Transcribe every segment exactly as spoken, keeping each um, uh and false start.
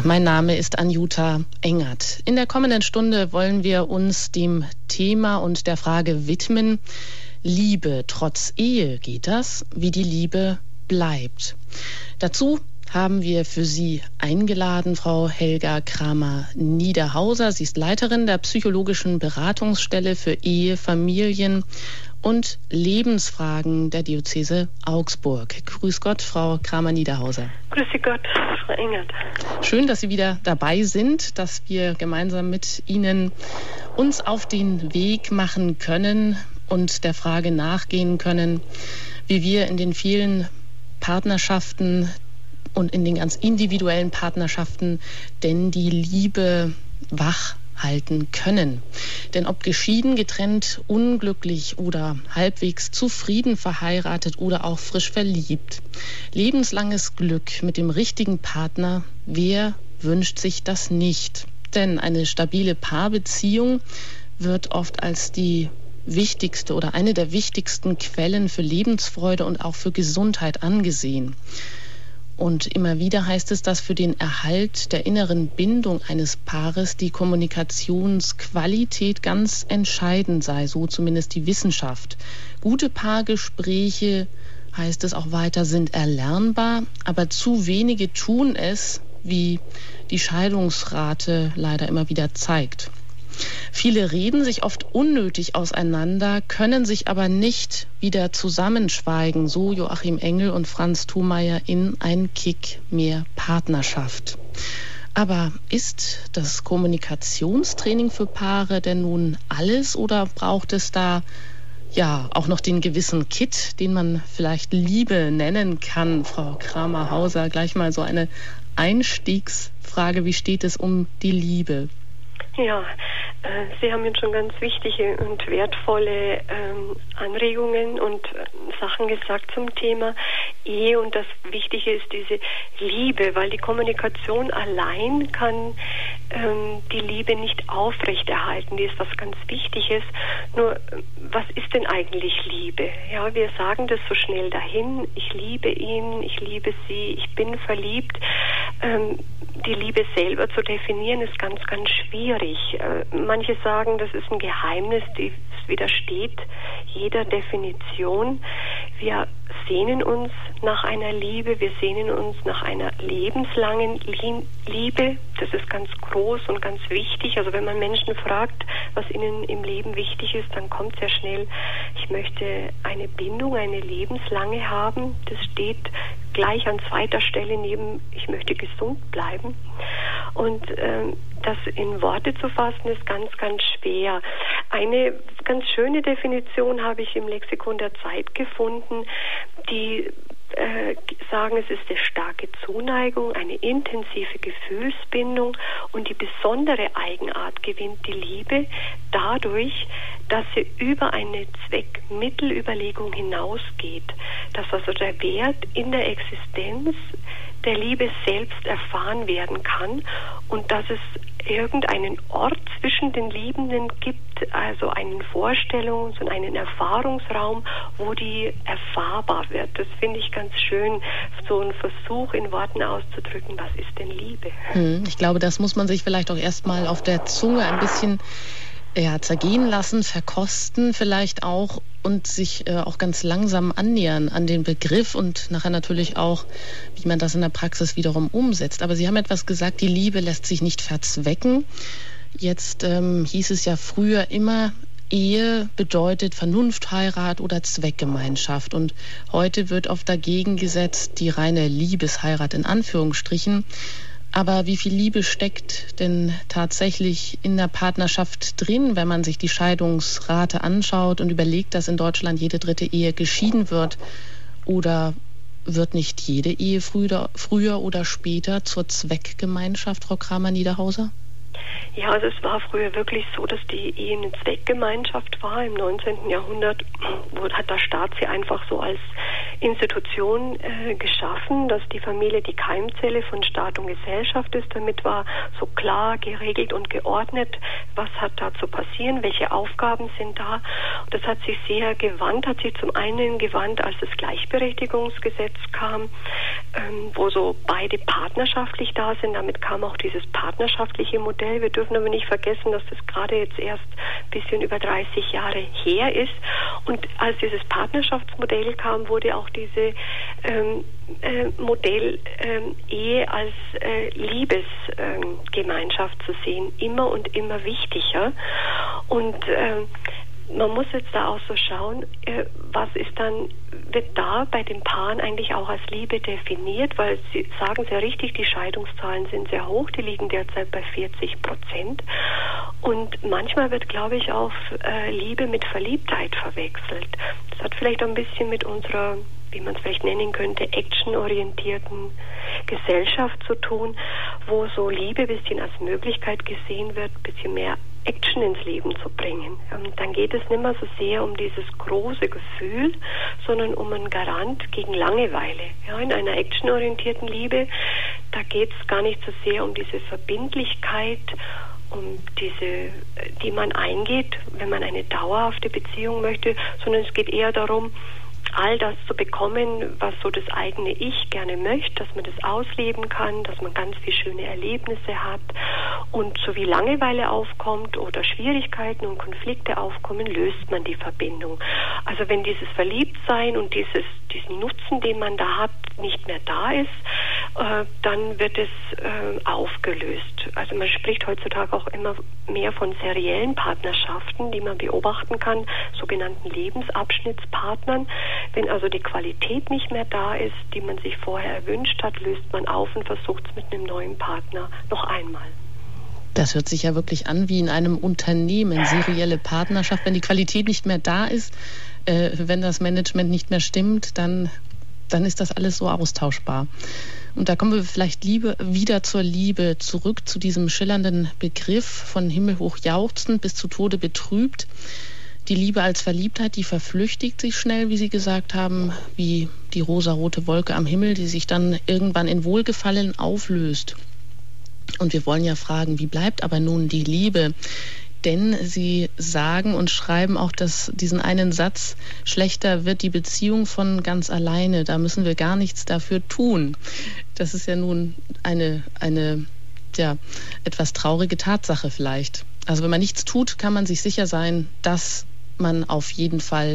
Mein Name ist Anjuta Engert. In der kommenden Stunde wollen wir uns dem Thema und der Frage widmen: Liebe trotz Ehe, geht das? Wie die Liebe bleibt. Dazu haben wir für Sie eingeladen Frau Helga Kramer-Niederhauser. Sie ist Leiterin der psychologischen Beratungsstelle für Ehe, Familien und Lebensfragen der Diözese Augsburg. Grüß Gott, Frau Kramer-Niederhauser. Grüß Gott, Frau Engert. Schön, dass Sie wieder dabei sind, dass wir gemeinsam mit Ihnen uns auf den Weg machen können und der Frage nachgehen können, wie wir in den vielen Partnerschaften und in den ganz individuellen Partnerschaften denn die Liebe wach halten können. Denn ob geschieden, getrennt, unglücklich oder halbwegs zufrieden verheiratet oder auch frisch verliebt, lebenslanges Glück mit dem richtigen Partner, wer wünscht sich das nicht? Denn eine stabile Paarbeziehung wird oft als die wichtigste oder eine der wichtigsten Quellen für Lebensfreude und auch für Gesundheit angesehen. Und immer wieder heißt es, dass für den Erhalt der inneren Bindung eines Paares die Kommunikationsqualität ganz entscheidend sei, so zumindest die Wissenschaft. Gute Paargespräche, heißt es auch weiter, sind erlernbar, aber zu wenige tun es, wie die Scheidungsrate leider immer wieder zeigt. Viele reden sich oft unnötig auseinander, können sich aber nicht wieder zusammenschweigen, so Joachim Engel und Franz Thumeyer in Ein Kick mehr Partnerschaft. Aber ist das Kommunikationstraining für Paare denn nun alles oder braucht es da ja auch noch den gewissen Kit, den man vielleicht Liebe nennen kann? Frau Kramer-Hauser, gleich mal so eine Einstiegsfrage, wie steht es um die Liebe? Ja, äh, Sie haben jetzt schon ganz wichtige und wertvolle ähm, Anregungen und äh, Sachen gesagt zum Thema Ehe. Und das Wichtige ist diese Liebe, weil die Kommunikation allein kann ähm, die Liebe nicht aufrechterhalten. Die ist was ganz Wichtiges. Nur, was ist denn eigentlich Liebe? Ja, wir sagen das so schnell dahin. Ich liebe ihn, ich liebe sie, ich bin verliebt. Ähm, Die Liebe selber zu definieren ist ganz, ganz schwierig. Äh, manche sagen, das ist ein Geheimnis, das widersteht jeder Definition. Wir sehnen uns nach einer Liebe, wir sehnen uns nach einer lebenslangen Liebe. Das ist ganz groß und ganz wichtig. Also wenn man Menschen fragt, was ihnen im Leben wichtig ist, dann kommt sehr schnell, ich möchte eine Bindung, eine lebenslange haben. Das steht gleich an zweiter Stelle neben, ich möchte gesund bleiben. Und ähm, das in Worte zu fassen, ist ganz, ganz schwer. Eine ganz schöne Definition habe ich im Lexikon der Zeit gefunden, die äh, sagen, es ist eine starke Zuneigung, eine intensive Gefühlsbindung und die besondere Eigenart gewinnt die Liebe dadurch, dass sie über eine Zweck-Mittel-Überlegung hinausgeht, dass also der Wert in der Existenz der Liebe selbst erfahren werden kann und dass es irgendeinen Ort zwischen den Liebenden gibt, also einen Vorstellungs- und einen Erfahrungsraum, wo die erfahrbar wird. Das finde ich ganz schön, so ein Versuch in Worten auszudrücken, was ist denn Liebe? Hm, ich glaube, das muss man sich vielleicht auch erstmal auf der Zunge ein bisschen ja, zergehen lassen, verkosten vielleicht auch und sich äh, auch ganz langsam annähern an den Begriff und nachher natürlich auch, wie man das in der Praxis wiederum umsetzt. Aber Sie haben etwas gesagt, die Liebe lässt sich nicht verzwecken. Jetzt ähm, hieß es ja früher immer, Ehe bedeutet Vernunftheirat oder Zweckgemeinschaft. Und heute wird oft dagegen gesetzt, die reine Liebesheirat in Anführungsstrichen. Aber wie viel Liebe steckt denn tatsächlich in der Partnerschaft drin, wenn man sich die Scheidungsrate anschaut und überlegt, dass in Deutschland jede dritte Ehe geschieden wird? Oder wird nicht jede Ehe früher, früher oder später zur Zweckgemeinschaft, Frau Kramer-Niederhauser? Ja, also es war früher wirklich so, dass die Ehe eine Zweckgemeinschaft war. Im neunzehnten Jahrhundert hat der Staat sie einfach so als Institution äh, geschaffen, dass die Familie die Keimzelle von Staat und Gesellschaft ist. Damit war so klar geregelt und geordnet, was hat da zu passieren, welche Aufgaben sind da. Und das hat sich sehr gewandt, hat sich zum einen gewandt, als das Gleichberechtigungsgesetz kam, ähm, wo so beide partnerschaftlich da sind. Damit kam auch dieses partnerschaftliche Modell. Wir dürfen aber nicht vergessen, dass das gerade jetzt erst ein bisschen über dreißig Jahre her ist. Und als dieses Partnerschaftsmodell kam, wurde auch diese ähm, äh, Modell ähm, Ehe als äh, Liebesgemeinschaft ähm, zu sehen, immer und immer wichtiger. Und ähm, man muss jetzt da auch so schauen, äh, was ist dann, wird da bei den Paaren eigentlich auch als Liebe definiert, weil Sie sagen sehr richtig, die Scheidungszahlen sind sehr hoch, die liegen derzeit bei vierzig Prozent. Und manchmal wird, glaube ich, auch äh, Liebe mit Verliebtheit verwechselt. Das hat vielleicht auch ein bisschen mit unserer, wie man es vielleicht nennen könnte, actionorientierten Gesellschaft zu tun, wo so Liebe ein bisschen als Möglichkeit gesehen wird, ein bisschen mehr Action ins Leben zu bringen. Und dann geht es nicht mehr so sehr um dieses große Gefühl, sondern um einen Garant gegen Langeweile. Ja, in einer actionorientierten Liebe, da geht es gar nicht so sehr um diese Verbindlichkeit, um diese, die man eingeht, wenn man eine dauerhafte Beziehung möchte, sondern es geht eher darum, all das zu bekommen, was so das eigene Ich gerne möchte, dass man das ausleben kann, dass man ganz viele schöne Erlebnisse hat und so wie Langeweile aufkommt oder Schwierigkeiten und Konflikte aufkommen, löst man die Verbindung. Also wenn dieses Verliebtsein und dieses, diesen Nutzen, den man da hat, nicht mehr da ist, äh, dann wird es äh, aufgelöst. Also man spricht heutzutage auch immer mehr von seriellen Partnerschaften, die man beobachten kann, sogenannten Lebensabschnittspartnern. Wenn also die Qualität nicht mehr da ist, die man sich vorher erwünscht hat, löst man auf und versucht es mit einem neuen Partner noch einmal. Das hört sich ja wirklich an wie in einem Unternehmen, serielle Partnerschaft. Wenn die Qualität nicht mehr da ist, äh, wenn das Management nicht mehr stimmt, dann, dann ist das alles so austauschbar. Und da kommen wir vielleicht Liebe, wieder zur Liebe zurück, zu diesem schillernden Begriff von himmelhoch jauchzend bis zu Tode betrübt. Die Liebe als Verliebtheit, die verflüchtigt sich schnell, wie Sie gesagt haben, wie die rosarote Wolke am Himmel, die sich dann irgendwann in Wohlgefallen auflöst. Und wir wollen ja fragen, wie bleibt aber nun die Liebe? Denn Sie sagen und schreiben auch dass diesen einen Satz, schlechter wird die Beziehung von ganz alleine, da müssen wir gar nichts dafür tun. Das ist ja nun eine, eine ja, etwas traurige Tatsache vielleicht. Also wenn man nichts tut, kann man sich sicher sein, dass man auf jeden Fall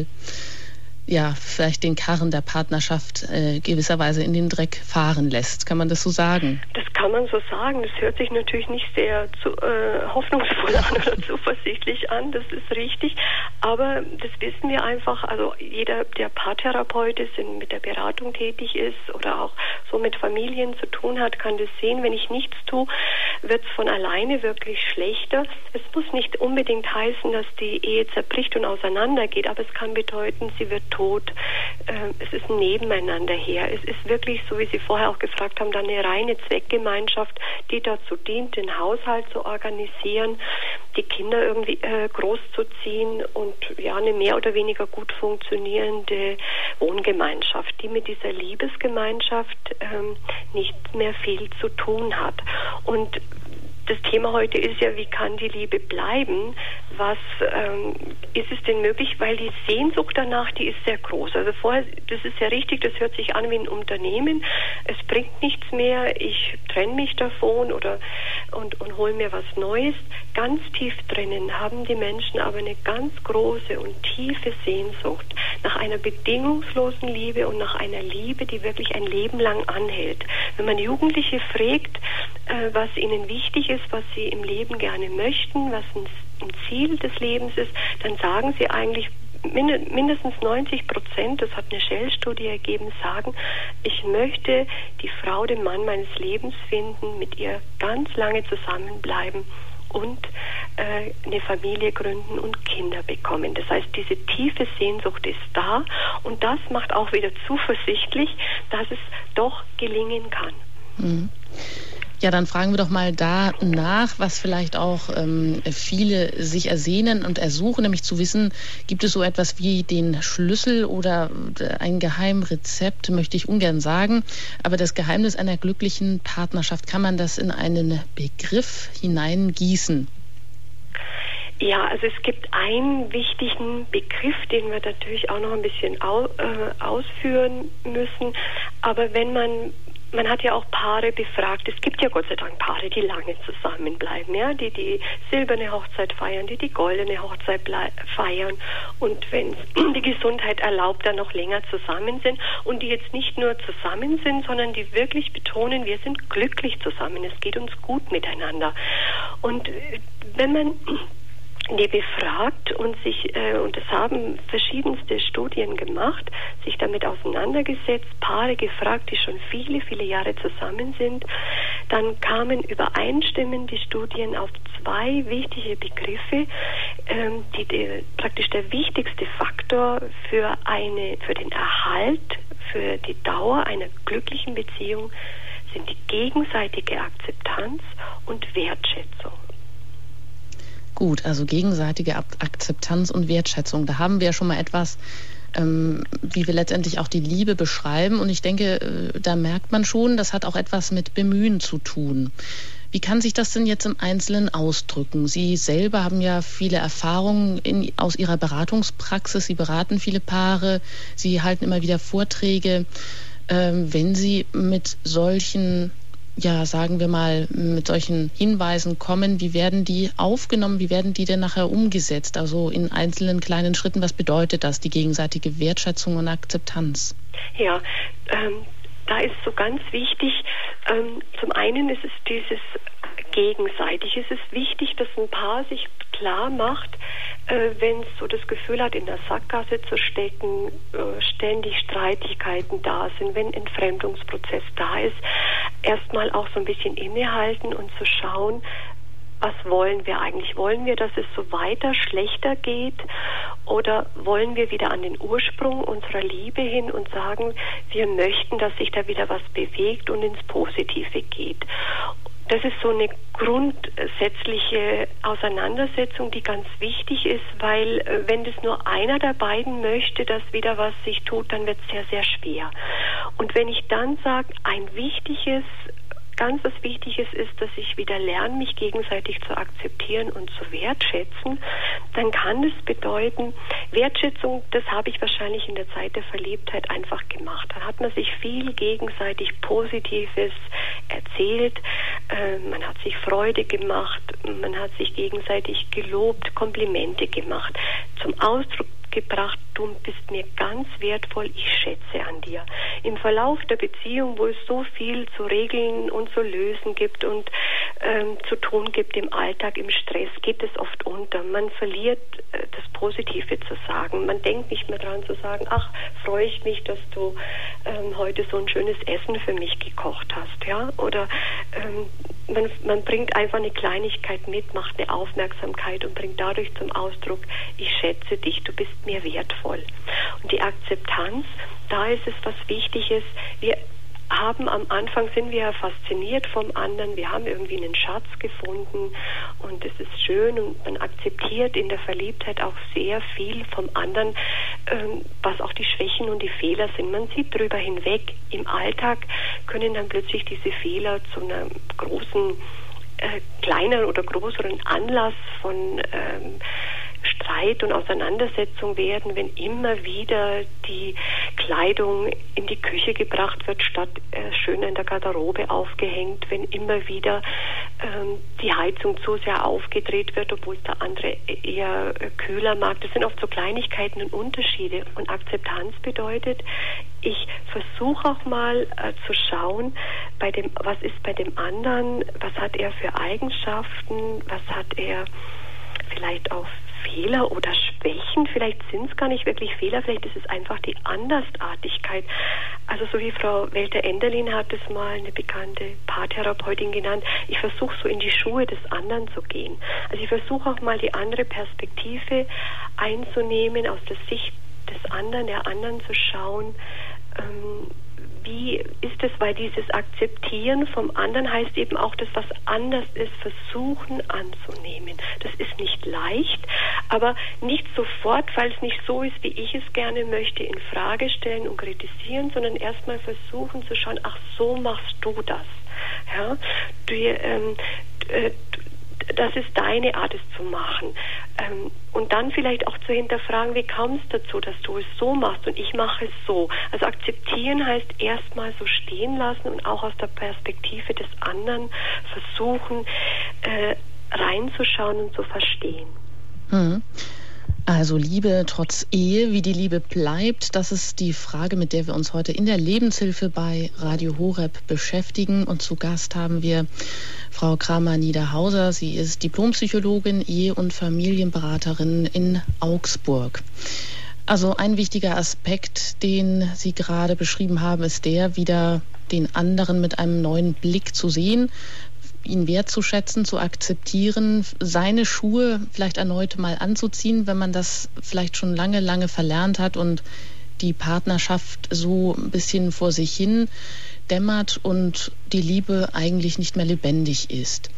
ja vielleicht den Karren der Partnerschaft äh, gewisserweise in den Dreck fahren lässt. Kann man das so sagen? Das kann man so sagen. Das hört sich natürlich nicht sehr zu, äh, hoffnungsvoll an oder zuversichtlich an. Das ist richtig. Aber das wissen wir einfach. Also jeder, der Paartherapeut ist, mit der Beratung tätig ist oder auch so mit Familien zu tun hat, kann das sehen. Wenn ich nichts tue, wird es von alleine wirklich schlechter. Es muss nicht unbedingt heißen, dass die Ehe zerbricht und auseinandergeht, aber es kann bedeuten, sie wird tot. Es ist ein Nebeneinander her. Es ist wirklich, so wie Sie vorher auch gefragt haben, dann eine reine Zweckgemeinschaft, die dazu dient, den Haushalt zu organisieren, die Kinder irgendwie äh, großzuziehen und ja eine mehr oder weniger gut funktionierende Wohngemeinschaft, die mit dieser Liebesgemeinschaft ähm, nicht mehr viel zu tun hat. Und das Thema heute ist ja, wie kann die Liebe bleiben? Was ähm, ist es denn möglich? Weil die Sehnsucht danach, die ist sehr groß. Also vorher, das ist ja richtig, das hört sich an wie ein Unternehmen. Es bringt nichts mehr, ich trenne mich davon oder und, und hole mir was Neues. Ganz tief drinnen haben die Menschen aber eine ganz große und tiefe Sehnsucht nach einer bedingungslosen Liebe und nach einer Liebe, die wirklich ein Leben lang anhält. Wenn man Jugendliche fragt, äh, was ihnen wichtig ist, was sie im Leben gerne möchten, was ein, ein Ziel des Lebens ist, dann sagen sie eigentlich, mindestens neunzig Prozent, das hat eine Shell-Studie ergeben, sagen, ich möchte die Frau, den Mann meines Lebens finden, mit ihr ganz lange zusammenbleiben und äh, eine Familie gründen und Kinder bekommen. Das heißt, diese tiefe Sehnsucht ist da und das macht auch wieder zuversichtlich, dass es doch gelingen kann. Mhm. Ja, dann fragen wir doch mal da nach, was vielleicht auch ähm, viele sich ersehnen und ersuchen, nämlich zu wissen, gibt es so etwas wie den Schlüssel oder ein Geheimrezept, möchte ich ungern sagen, aber das Geheimnis einer glücklichen Partnerschaft, kann man das in einen Begriff hineingießen? Ja, also es gibt einen wichtigen Begriff, den wir natürlich auch noch ein bisschen au, äh, ausführen müssen, aber wenn man Man hat ja auch Paare befragt. Es gibt ja Gott sei Dank Paare, die lange zusammenbleiben, ja, die die silberne Hochzeit feiern, die die goldene Hochzeit feiern und wenn die Gesundheit erlaubt, dann noch länger zusammen sind und die jetzt nicht nur zusammen sind, sondern die wirklich betonen, wir sind glücklich zusammen, es geht uns gut miteinander. Und wenn man die befragt und sich, äh, und das haben verschiedenste Studien gemacht, sich damit auseinandergesetzt, Paare gefragt, die schon viele, viele Jahre zusammen sind, dann kamen übereinstimmend die Studien auf zwei wichtige Begriffe, ähm, die, die praktisch der wichtigste Faktor für eine, für den Erhalt, für die Dauer einer glücklichen Beziehung sind die gegenseitige Akzeptanz und Wertschätzung. Gut, also gegenseitige Akzeptanz und Wertschätzung. Da haben wir ja schon mal etwas, ähm, wie wir letztendlich auch die Liebe beschreiben. Und ich denke, äh, da merkt man schon, das hat auch etwas mit Bemühen zu tun. Wie kann sich das denn jetzt im Einzelnen ausdrücken? Sie selber haben ja viele Erfahrungen in, aus Ihrer Beratungspraxis. Sie beraten viele Paare. Sie halten immer wieder Vorträge. Ähm, wenn Sie mit solchen ja, sagen wir mal, mit solchen Hinweisen kommen, wie werden die aufgenommen, wie werden die denn nachher umgesetzt? Also in einzelnen kleinen Schritten, was bedeutet das, die gegenseitige Wertschätzung und Akzeptanz? Ja, ähm, da ist so ganz wichtig, ähm, zum einen ist es dieses gegenseitig. Es ist wichtig, dass ein Paar sich klar macht, äh, wenn es so das Gefühl hat, in der Sackgasse zu stecken, äh, ständig Streitigkeiten da sind, wenn ein Entfremdungsprozess da ist, erstmal auch so ein bisschen innehalten und zu schauen, was wollen wir eigentlich? Wollen wir, dass es so weiter schlechter geht oder wollen wir wieder an den Ursprung unserer Liebe hin und sagen, wir möchten, dass sich da wieder was bewegt und ins Positive geht? Das ist so eine grundsätzliche Auseinandersetzung, die ganz wichtig ist, weil äh, wenn das nur einer der beiden möchte, dass wieder was sich tut, dann wird es sehr, sehr schwer. Und wenn ich dann sage, ein wichtiges, ganz was Wichtiges ist, dass ich wieder lerne, mich gegenseitig zu akzeptieren und zu wertschätzen, dann kann das bedeuten, Wertschätzung, das habe ich wahrscheinlich in der Zeit der Verliebtheit einfach gemacht. Dann hat man sich viel gegenseitig Positives erzählt, äh, man hat sich Freude gemacht, man hat sich gegenseitig gelobt, Komplimente gemacht, zum Ausdruck gebracht, du bist mir ganz wertvoll, ich schätze an dir. Im Verlauf der Beziehung, wo es so viel zu regeln und zu lösen gibt und ähm, zu tun gibt im Alltag, im Stress, geht es oft unter. Man verliert äh, das Positive zu sagen. Man denkt nicht mehr dran zu sagen, ach, freue ich mich, dass du ähm, heute so ein schönes Essen für mich gekocht hast, ja? Oder ähm, man, man bringt einfach eine Kleinigkeit mit, macht eine Aufmerksamkeit und bringt dadurch zum Ausdruck, ich schätze dich, du bist mir wertvoll. Und die Akzeptanz, da ist es was Wichtiges. Wir haben am Anfang, sind wir ja fasziniert vom anderen, wir haben irgendwie einen Schatz gefunden und es ist schön und man akzeptiert in der Verliebtheit auch sehr viel vom anderen, ähm, was auch die Schwächen und die Fehler sind. Man sieht drüber hinweg. Im Alltag können dann plötzlich diese Fehler zu einer großen, äh, kleineren oder größeren Anlass von ähm, Streit und Auseinandersetzung werden, wenn immer wieder die Kleidung in die Küche gebracht wird, statt äh, schön in der Garderobe aufgehängt, wenn immer wieder ähm, die Heizung zu sehr aufgedreht wird, obwohl der andere eher äh, kühler mag. Das sind oft so Kleinigkeiten und Unterschiede. Und Akzeptanz bedeutet, ich versuche auch mal äh, zu schauen, bei dem, was ist bei dem anderen, was hat er für Eigenschaften, was hat er vielleicht auch Fehler oder Schwächen, vielleicht sind es gar nicht wirklich Fehler, vielleicht ist es einfach die Andersartigkeit. Also so wie Frau Welter-Enderlin hat es mal, eine bekannte Paartherapeutin genannt, ich versuche so in die Schuhe des anderen zu gehen. Also ich versuche auch mal die andere Perspektive einzunehmen, aus der Sicht des anderen, der anderen zu schauen, ähm, wie ist es, weil dieses Akzeptieren vom anderen heißt eben auch, dass was anders ist, versuchen anzunehmen. Das ist nicht leicht, aber nicht sofort, weil es nicht so ist, wie ich es gerne möchte, in Frage stellen und kritisieren, sondern erstmal versuchen zu schauen, ach, so machst du das. Ja, du, ähm, äh, das ist deine Art, es zu machen. Ähm, und dann vielleicht auch zu hinterfragen, wie kam es dazu, dass du es so machst und ich mache es so. Also akzeptieren heißt erstmal so stehen lassen und auch aus der Perspektive des anderen versuchen, äh, reinzuschauen und zu verstehen. Mhm. Also Liebe trotz Ehe, wie die Liebe bleibt, das ist die Frage, mit der wir uns heute in der Lebenshilfe bei Radio Horeb beschäftigen. Und zu Gast haben wir Frau Kramer-Niederhauser. Sie ist Diplompsychologin, Ehe- und Familienberaterin in Augsburg. Also ein wichtiger Aspekt, den Sie gerade beschrieben haben, ist der, wieder den anderen mit einem neuen Blick zu sehen, ihn wertzuschätzen, zu akzeptieren, seine Schuhe vielleicht erneut mal anzuziehen, wenn man das vielleicht schon lange, lange verlernt hat und die Partnerschaft so ein bisschen vor sich hin dämmert und die Liebe eigentlich nicht mehr lebendig ist.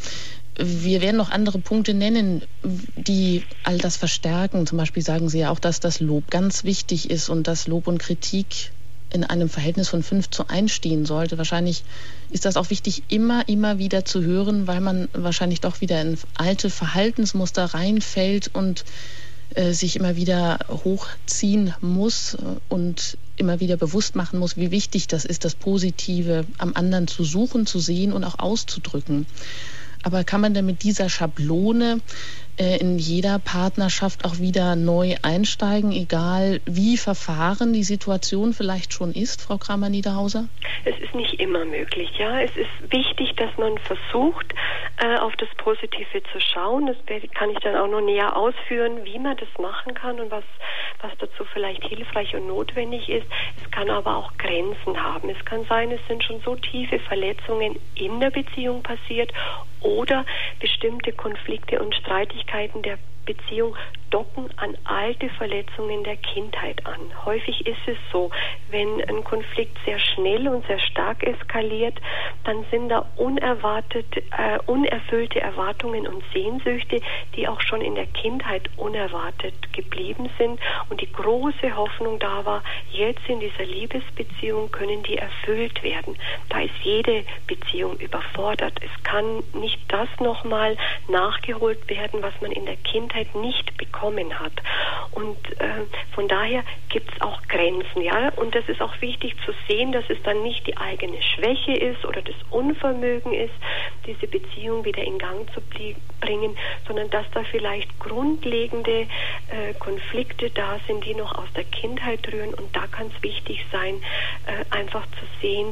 Wir werden noch andere Punkte nennen, die all das verstärken. Zum Beispiel sagen Sie ja auch, dass das Lob ganz wichtig ist und dass Lob und Kritik in einem Verhältnis von fünf zu eins stehen sollte. Wahrscheinlich ist das auch wichtig, immer, immer wieder zu hören, weil man wahrscheinlich doch wieder in alte Verhaltensmuster reinfällt und äh, sich immer wieder hochziehen muss und immer wieder bewusst machen muss, wie wichtig das ist, das Positive am anderen zu suchen, zu sehen und auch auszudrücken. Aber kann man denn mit dieser Schablone äh, in jeder Partnerschaft auch wieder neu einsteigen, egal wie verfahren die Situation vielleicht schon ist, Frau Kramer-Niederhauser? Es ist nicht immer möglich, ja. Es ist wichtig, dass man versucht, äh, auf das Positive zu schauen. Das kann ich dann auch noch näher ausführen, wie man das machen kann und was, was dazu vielleicht hilfreich und notwendig ist. Es kann aber auch Grenzen haben. Es kann sein, es sind schon so tiefe Verletzungen in der Beziehung passiert oder bestimmte Konflikte und Streitigkeiten der Beziehung docken an alte Verletzungen der Kindheit an. Häufig ist es so, wenn ein Konflikt sehr schnell und sehr stark eskaliert, dann sind da unerwartet, äh, unerfüllte Erwartungen und Sehnsüchte, die auch schon in der Kindheit unerwartet geblieben sind und die große Hoffnung da war, jetzt in dieser Liebesbeziehung können die erfüllt werden. Da ist jede Beziehung überfordert. Es kann nicht das nochmal nachgeholt werden, was man in der Kindheit nicht bekommen hat. Und äh, von daher gibt es auch Grenzen, ja. Und das ist auch wichtig zu sehen, dass es dann nicht die eigene Schwäche ist oder das Unvermögen ist, diese Beziehung wieder in Gang zu bringen, sondern dass da vielleicht grundlegende äh, Konflikte da sind, die noch aus der Kindheit rühren. Und da kann es wichtig sein, äh, einfach zu sehen,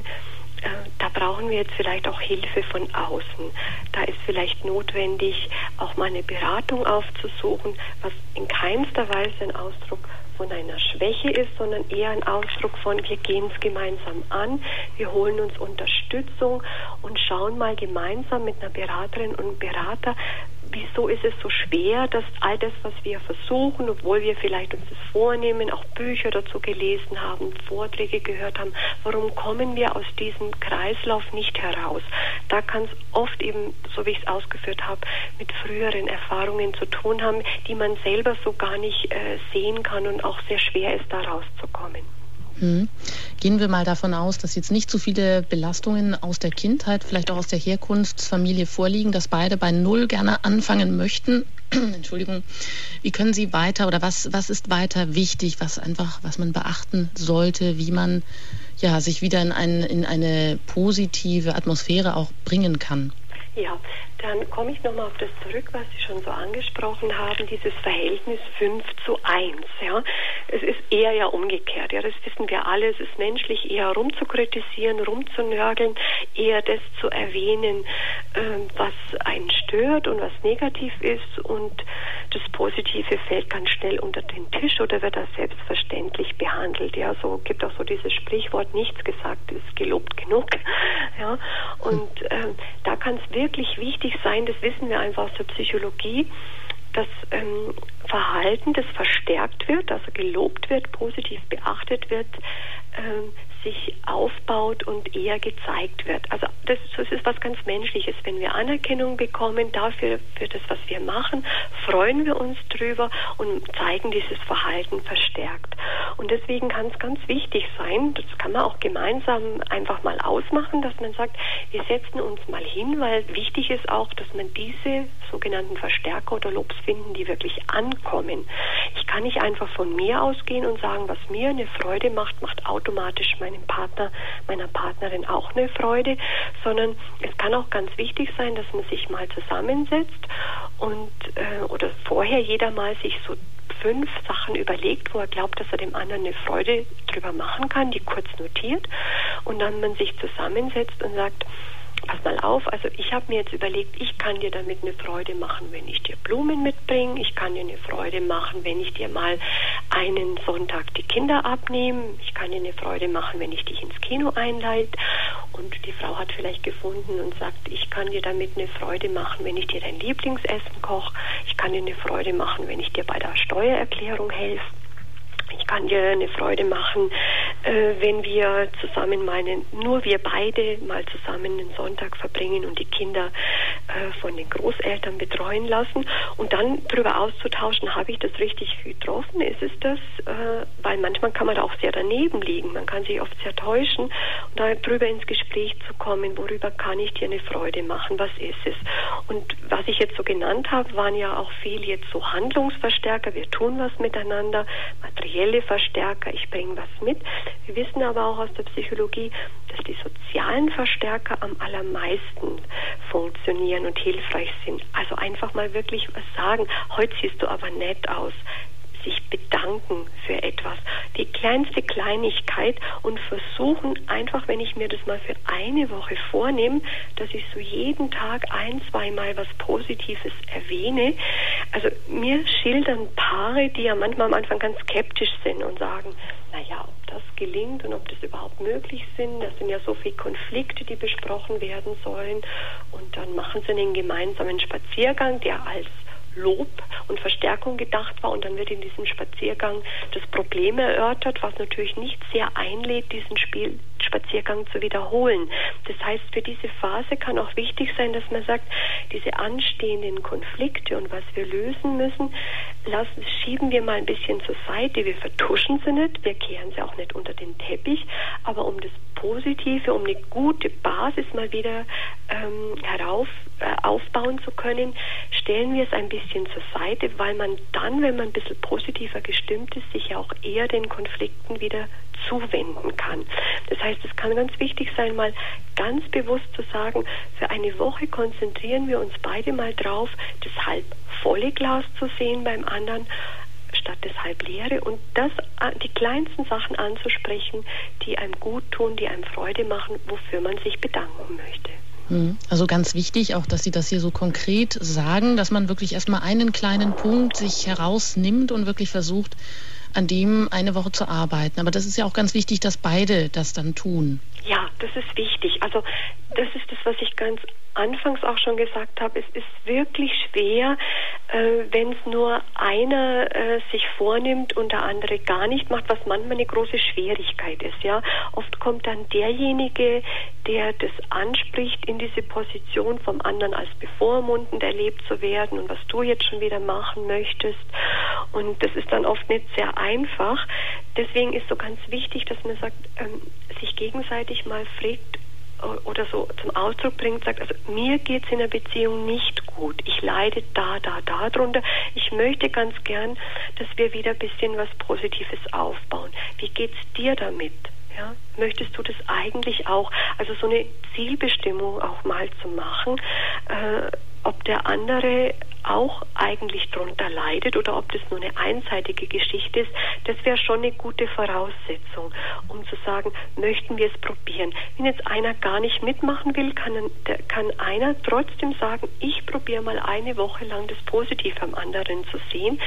da brauchen wir jetzt vielleicht auch Hilfe von außen. Da ist vielleicht notwendig, auch mal eine Beratung aufzusuchen, was in keinster Weise ein Ausdruck von einer Schwäche ist, sondern eher ein Ausdruck von, wir gehen es gemeinsam an, wir holen uns Unterstützung und schauen mal gemeinsam mit einer Beraterin und Berater, wieso ist es so schwer, dass all das, was wir versuchen, obwohl wir vielleicht uns das vornehmen, auch Bücher dazu gelesen haben, Vorträge gehört haben, warum kommen wir aus diesem Kreislauf nicht heraus? Da kann es oft eben, so wie ich es ausgeführt habe, mit früheren Erfahrungen zu tun haben, die man selber so gar nicht äh, sehen kann und auch sehr schwer ist, da rauszukommen. Hm. Gehen wir mal davon aus, dass jetzt nicht so viele Belastungen aus der Kindheit, vielleicht auch aus der Herkunftsfamilie vorliegen, dass beide bei Null gerne anfangen möchten. Entschuldigung. Wie können Sie weiter oder was, was ist weiter wichtig, was einfach, was man beachten sollte, wie man ja, sich wieder in, ein, in eine positive Atmosphäre auch bringen kann? Ja, dann komme ich nochmal auf das zurück, was Sie schon so angesprochen haben, dieses Verhältnis fünf zu eins. Ja. Es ist eher ja umgekehrt, ja, das wissen wir alle. Es ist menschlich, eher rumzukritisieren, rumzunörgeln, eher das zu erwähnen, äh, was einen stört und was negativ ist, und das Positive fällt ganz schnell unter den Tisch oder wird als selbstverständlich behandelt. Ja, so gibt auch so dieses Sprichwort, nichts gesagt ist gelobt genug. Ja, und äh, da kann es wirklich wichtig sein, das wissen wir einfach aus der Psychologie, dass ähm, Verhalten, das verstärkt wird, also gelobt wird, positiv beachtet wird, ähm, sich aufbaut und eher gezeigt wird. Also das, das ist was ganz Menschliches. Wenn wir Anerkennung bekommen dafür, für das, was wir machen, freuen wir uns drüber und zeigen dieses Verhalten verstärkt. Und deswegen kann es ganz wichtig sein, das kann man auch gemeinsam einfach mal ausmachen, dass man sagt, wir setzen uns mal hin, weil wichtig ist auch, dass man diese sogenannten Verstärker oder Lobs finden, die wirklich ankommen. Ich kann nicht einfach von mir ausgehen und sagen, was mir eine Freude macht, macht automatisch meinem Partner, meiner Partnerin auch eine Freude, sondern es kann auch ganz wichtig sein, dass man sich mal zusammensetzt und äh, oder vorher jeder mal sich so fünf Sachen überlegt, wo er glaubt, dass er dem anderen eine Freude drüber machen kann, die kurz notiert und dann man sich zusammensetzt und sagt, pass mal auf, also ich habe mir jetzt überlegt, ich kann dir damit eine Freude machen, wenn ich dir Blumen mitbringe, ich kann dir eine Freude machen, wenn ich dir mal einen Sonntag die Kinder abnehme, ich kann dir eine Freude machen, wenn ich dich ins Kino einleite und die Frau hat vielleicht gefunden und sagt, ich kann dir damit eine Freude machen, wenn ich dir dein Lieblingsessen koche, ich kann dir eine Freude machen, wenn ich dir bei der Steuererklärung helfe. Ich kann dir eine Freude machen, äh, wenn wir zusammen meinen, nur wir beide mal zusammen den Sonntag verbringen und die Kinder äh, von den Großeltern betreuen lassen und dann darüber auszutauschen, habe ich das richtig getroffen, ist es das? Äh, weil manchmal kann man da auch sehr daneben liegen, man kann sich oft sehr täuschen und darüber ins Gespräch zu kommen, worüber kann ich dir eine Freude machen, was ist es? Und was ich jetzt so genannt habe, waren ja auch viel jetzt so Handlungsverstärker, wir tun was miteinander, materielle Verstärker, ich bringe was mit. Wir wissen aber auch aus der Psychologie, dass die sozialen Verstärker am allermeisten funktionieren und hilfreich sind. Also einfach mal wirklich was sagen, heute siehst du aber nett aus. Sich bedanken für etwas. Die kleinste Kleinigkeit und versuchen einfach, wenn ich mir das mal für eine Woche vornehme, dass ich so jeden Tag ein, zweimal was Positives erwähne. Also mir schildern Paare, die ja manchmal am Anfang ganz skeptisch sind und sagen, naja, ob das gelingt und ob das überhaupt möglich sind. Das sind ja so viele Konflikte, die besprochen werden sollen. Und dann machen sie einen gemeinsamen Spaziergang, der als Lob und Verstärkung gedacht war und dann wird in diesem Spaziergang das Problem erörtert, was natürlich nicht sehr einlädt, diesen Spiel, Spaziergang zu wiederholen. Das heißt, für diese Phase kann auch wichtig sein, dass man sagt, diese anstehenden Konflikte und was wir lösen müssen, lassen, schieben wir mal ein bisschen zur Seite. Wir vertuschen sie nicht, wir kehren sie auch nicht unter den Teppich, aber um das Positive, um eine gute Basis mal wieder ähm, herauf äh, aufbauen zu können, stellen wir es ein bisschen zur Seite, weil man dann, wenn man ein bisschen positiver gestimmt ist, sich ja auch eher den Konflikten wieder zuwenden kann. Das heißt, es kann ganz wichtig sein, mal ganz bewusst zu sagen, für eine Woche konzentrieren wir uns beide mal drauf, das halb volle Glas zu sehen beim anderen, statt das halbleere und das, die kleinsten Sachen anzusprechen, die einem gut tun, die einem Freude machen, wofür man sich bedanken möchte. Also ganz wichtig auch, dass Sie das hier so konkret sagen, dass man wirklich erstmal einen kleinen Punkt sich herausnimmt und wirklich versucht, an dem eine Woche zu arbeiten. Aber das ist ja auch ganz wichtig, dass beide das dann tun. Ja, das ist wichtig. Also das ist das, was ich ganz anfangs auch schon gesagt habe. Es ist wirklich schwer, äh, wenn es nur einer äh, sich vornimmt und der andere gar nicht macht, was manchmal eine große Schwierigkeit ist. Ja, oft kommt dann derjenige, der das anspricht, in diese Position vom anderen als bevormundend erlebt zu werden und was du jetzt schon wieder machen möchtest. Und das ist dann oft nicht sehr einfach. Deswegen ist so ganz wichtig, dass man sagt, ähm, sich gegenseitig mal fragt oder so zum Ausdruck bringt, sagt, also mir geht es in der Beziehung nicht gut. Ich leide da, da, da drunter. Ich möchte ganz gern, dass wir wieder ein bisschen was Positives aufbauen. Wie geht's dir damit? Ja, möchtest du das eigentlich auch? Also so eine Zielbestimmung auch mal zu machen, äh, ob der andere auch eigentlich drunter leidet oder ob das nur eine einseitige Geschichte ist, das wäre schon eine gute Voraussetzung, um zu sagen, möchten wir es probieren. Wenn jetzt einer gar nicht mitmachen will, kann, kann einer trotzdem sagen, ich probiere mal eine Woche lang das Positive am anderen zu sehen.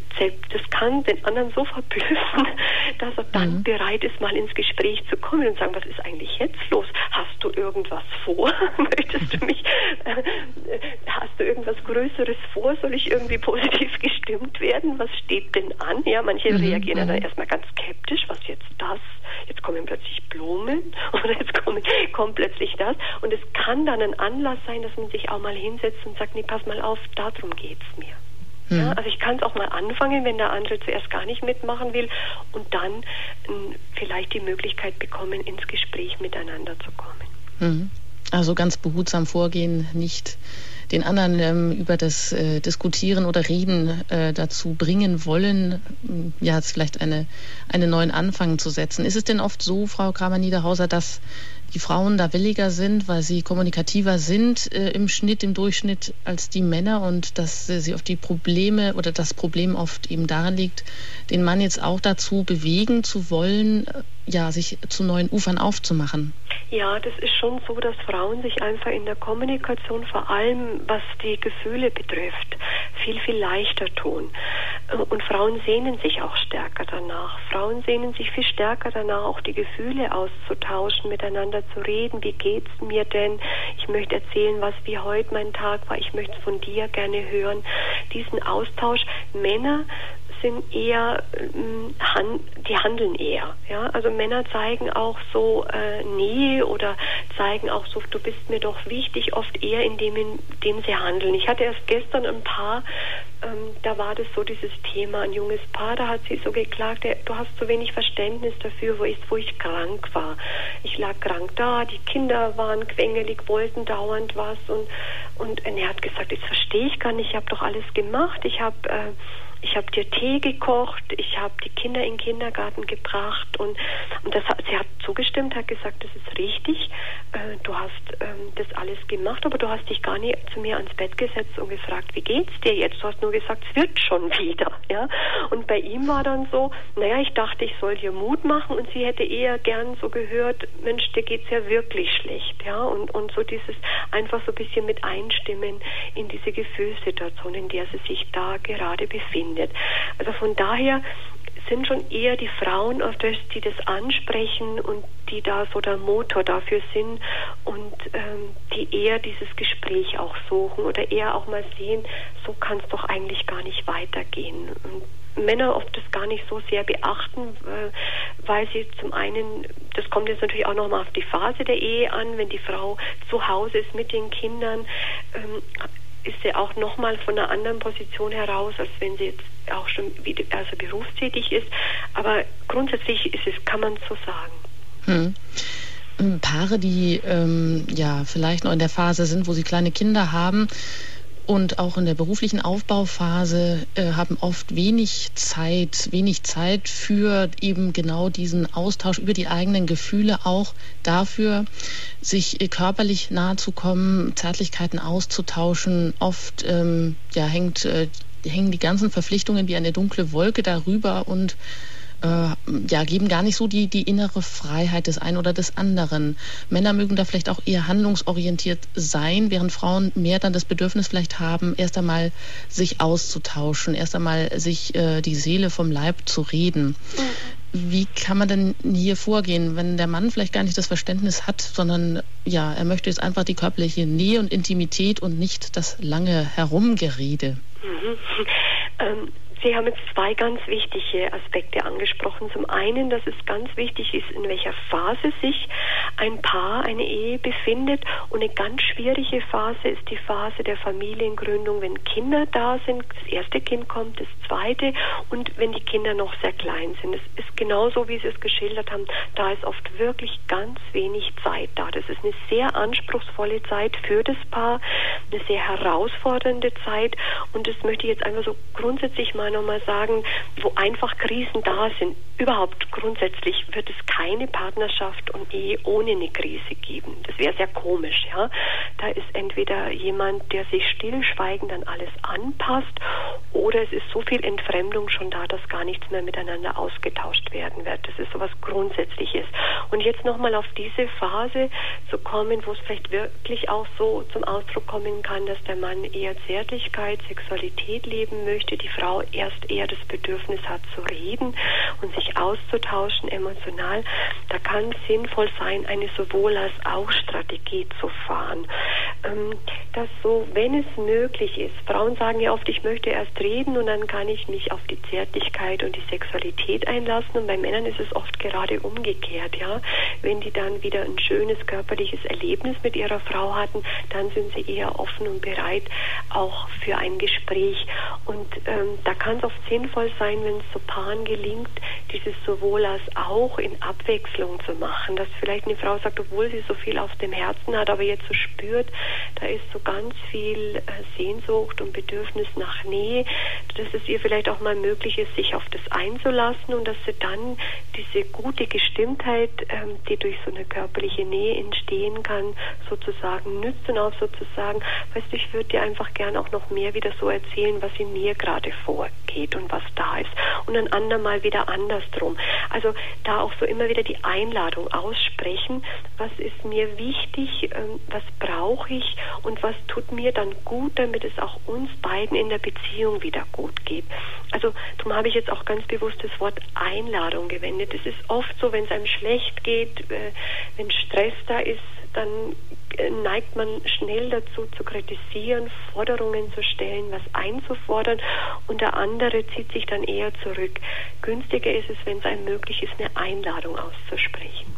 Das kann den anderen so verblüffen, dass er dann mhm. bereit ist, mal ins Gespräch zu kommen und sagen, was ist eigentlich jetzt los? Hast du irgendwas vor? Möchtest du mich, äh, hast du irgendwas Größeres vor? Soll ich irgendwie positiv gestimmt werden? Was steht denn an? Ja, manche mhm. reagieren mhm. dann erstmal ganz skeptisch. Was jetzt das? Jetzt kommt kommen plötzlich Blumen oder jetzt kommt, kommt plötzlich das. Und es kann dann ein Anlass sein, dass man sich auch mal hinsetzt und sagt, nee, pass mal auf, darum geht's mir. Mhm. Ja, also ich kann es auch mal anfangen, wenn der andere zuerst gar nicht mitmachen will und dann ähm, vielleicht die Möglichkeit bekommen, ins Gespräch miteinander zu kommen. Mhm. Also ganz behutsam vorgehen, nicht den anderen ähm, über das äh, Diskutieren oder Reden äh, dazu bringen wollen, ja, jetzt vielleicht eine, einen neuen Anfang zu setzen. Ist es denn oft so, Frau Kramer-Niederhauser, dass die Frauen da williger sind, weil sie kommunikativer sind äh, im Schnitt, im Durchschnitt als die Männer und dass äh, sie auf die Probleme oder das Problem oft eben darin liegt, den Mann jetzt auch dazu bewegen zu wollen, äh, ja, sich zu neuen Ufern aufzumachen? Ja, das ist schon so, dass Frauen sich einfach in der Kommunikation, vor allem was die Gefühle betrifft, viel, viel leichter tun. Und Frauen sehnen sich auch stärker danach. Frauen sehnen sich viel stärker danach, auch die Gefühle auszutauschen, miteinander zu reden. Wie geht's mir denn? Ich möchte erzählen, was wie heute mein Tag war. Ich möchte von dir gerne hören. Diesen Austausch. Männer sind eher, die handeln eher. Ja? Also Männer zeigen auch so äh, Nähe oder zeigen auch so, du bist mir doch wichtig, oft eher indem, indem sie handeln. Ich hatte erst gestern ein Paar, ähm, da war das so dieses Thema, ein junges Paar, da hat sie so geklagt, du hast zu wenig Verständnis dafür, wo ich, wo ich krank war. Ich lag krank da, die Kinder waren quengelig, wollten dauernd was und, und er hat gesagt, das verstehe ich gar nicht, ich habe doch alles gemacht, ich habe äh, Ich habe dir Tee gekocht, ich habe die Kinder in den Kindergarten gebracht und, und das, sie hat zugestimmt, hat gesagt, das ist richtig, äh, du hast ähm, das alles gemacht, aber du hast dich gar nicht zu mir ans Bett gesetzt und gefragt, wie geht's dir jetzt? Du hast nur gesagt, es wird schon wieder. Ja? Und bei ihm war dann so, naja, ich dachte, ich soll dir Mut machen und sie hätte eher gern so gehört, Mensch, dir geht's ja wirklich schlecht. Ja? Und, und so dieses einfach so ein bisschen mit einstimmen in diese Gefühlssituation, in der sie sich da gerade befindet. Also von daher sind schon eher die Frauen, die das ansprechen und die da so der Motor dafür sind und ähm, die eher dieses Gespräch auch suchen oder eher auch mal sehen, so kann es doch eigentlich gar nicht weitergehen. Und Männer oft das gar nicht so sehr beachten, weil sie zum einen, das kommt jetzt natürlich auch nochmal auf die Phase der Ehe an, wenn die Frau zu Hause ist mit den Kindern, ähm, ist sie auch nochmal von einer anderen Position heraus, als wenn sie jetzt auch schon wieder, also berufstätig ist. Aber grundsätzlich ist es, kann man so sagen. Hm. Paare, die ähm, ja vielleicht noch in der Phase sind, wo sie kleine Kinder haben und auch in der beruflichen Aufbauphase, äh, haben oft wenig Zeit, wenig Zeit für eben genau diesen Austausch über die eigenen Gefühle, auch dafür, sich äh, körperlich nahe zu kommen, Zärtlichkeiten auszutauschen. Oft ähm, ja, hängt, äh, hängen die ganzen Verpflichtungen wie eine dunkle Wolke darüber und Äh, ja, geben gar nicht so die, die innere Freiheit des einen oder des anderen. Männer mögen da vielleicht auch eher handlungsorientiert sein, während Frauen mehr dann das Bedürfnis vielleicht haben, erst einmal sich auszutauschen, erst einmal sich äh, die Seele vom Leib zu reden. Mhm. Wie kann man denn hier vorgehen, wenn der Mann vielleicht gar nicht das Verständnis hat, sondern ja, er möchte jetzt einfach die körperliche Nähe und Intimität und nicht das lange Herumgerede? Mhm. Ähm. Sie haben jetzt zwei ganz wichtige Aspekte angesprochen. Zum einen, dass es ganz wichtig ist, in welcher Phase sich ein Paar, eine Ehe befindet. Und eine ganz schwierige Phase ist die Phase der Familiengründung, wenn Kinder da sind, das erste Kind kommt, das zweite und wenn die Kinder noch sehr klein sind. Es ist genauso, wie Sie es geschildert haben, da ist oft wirklich ganz wenig Zeit da. Das ist eine sehr anspruchsvolle Zeit für das Paar, eine sehr herausfordernde Zeit und das möchte ich jetzt einfach so grundsätzlich mal nochmal sagen, wo einfach Krisen da sind. Überhaupt grundsätzlich wird es keine Partnerschaft und Ehe ohne eine Krise geben. Das wäre sehr komisch, ja. Da ist entweder jemand, der sich stillschweigend an alles anpasst, oder es ist so viel Entfremdung schon da, dass gar nichts mehr miteinander ausgetauscht werden wird. Das ist sowas Grundsätzliches. Und jetzt nochmal auf diese Phase zu kommen, wo es vielleicht wirklich auch so zum Ausdruck kommen kann, dass der Mann eher Zärtlichkeit, Sexualität leben möchte, die Frau erst eher das Bedürfnis hat zu reden und sich auszutauschen emotional, da kann es sinnvoll sein, eine sowohl als auch Strategie zu fahren. ähm, dass so, wenn es möglich ist, Frauen sagen ja oft, ich möchte erst reden und dann kann ich mich auf die Zärtlichkeit und die Sexualität einlassen, und bei Männern ist es oft gerade umgekehrt, ja. Wenn die dann wieder ein schönes körperliches Erlebnis mit ihrer Frau hatten, dann sind sie eher offen und bereit auch für ein Gespräch. Und ähm, da kann es oft sinnvoll sein, wenn es so Paaren gelingt, dieses sowohl als auch in Abwechslung zu machen, dass vielleicht eine Frau sagt, obwohl sie so viel auf dem Herzen hat, aber jetzt so spürt, da ist so ganz viel äh, Sehnsucht und Bedürfnis nach Nähe, dass es ihr vielleicht auch mal möglich ist, sich auf das einzulassen, und dass sie dann diese gute Gestimmtheit, ähm, die durch so eine körperliche Nähe entstehen kann, sozusagen nützt und auch sozusagen, weißt du, ich würde dir einfach gern auch noch mehr wieder so erzählen, was in mir gerade vorgeht und was da ist, und ein andermal wieder andersrum. Also da auch so immer wieder die Einladung aussprechen, was ist mir wichtig, ähm, was brauche ich und was tut mir dann gut, damit es auch uns beiden in der Beziehung wieder gut geht. Also darum habe ich jetzt auch ganz bewusst das Wort Einladung gewendet. Es ist oft so, wenn es einem schlecht geht, äh, wenn Stress da ist, dann neigt man schnell dazu zu kritisieren, Forderungen zu stellen, was einzufordern, und der andere zieht sich dann eher zurück. Günstiger ist es, wenn es einem möglich ist, eine Einladung auszusprechen.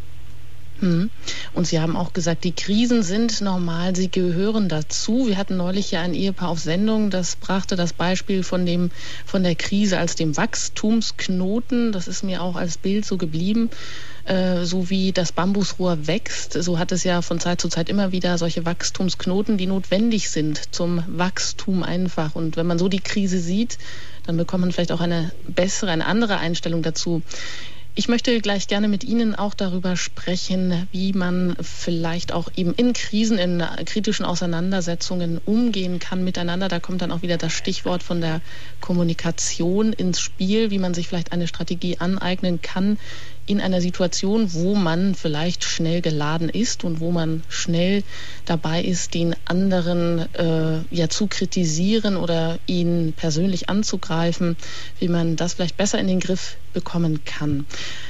Und Sie haben auch gesagt, die Krisen sind normal, sie gehören dazu. Wir hatten neulich ja ein Ehepaar auf Sendung, das brachte das Beispiel von dem von der Krise als dem Wachstumsknoten. Das ist mir auch als Bild so geblieben. Äh, so wie das Bambusrohr wächst, so hat es ja von Zeit zu Zeit immer wieder solche Wachstumsknoten, die notwendig sind zum Wachstum einfach. Und wenn man so die Krise sieht, dann bekommt man vielleicht auch eine bessere, eine andere Einstellung dazu. Ich möchte gleich gerne mit Ihnen auch darüber sprechen, wie man vielleicht auch eben in Krisen, in kritischen Auseinandersetzungen umgehen kann miteinander. Da kommt dann auch wieder das Stichwort von der Kommunikation ins Spiel, wie man sich vielleicht eine Strategie aneignen kann in einer Situation, wo man vielleicht schnell geladen ist und wo man schnell dabei ist, den anderen äh, ja zu kritisieren oder ihn persönlich anzugreifen, wie man das vielleicht besser in den Griff bekommen kann.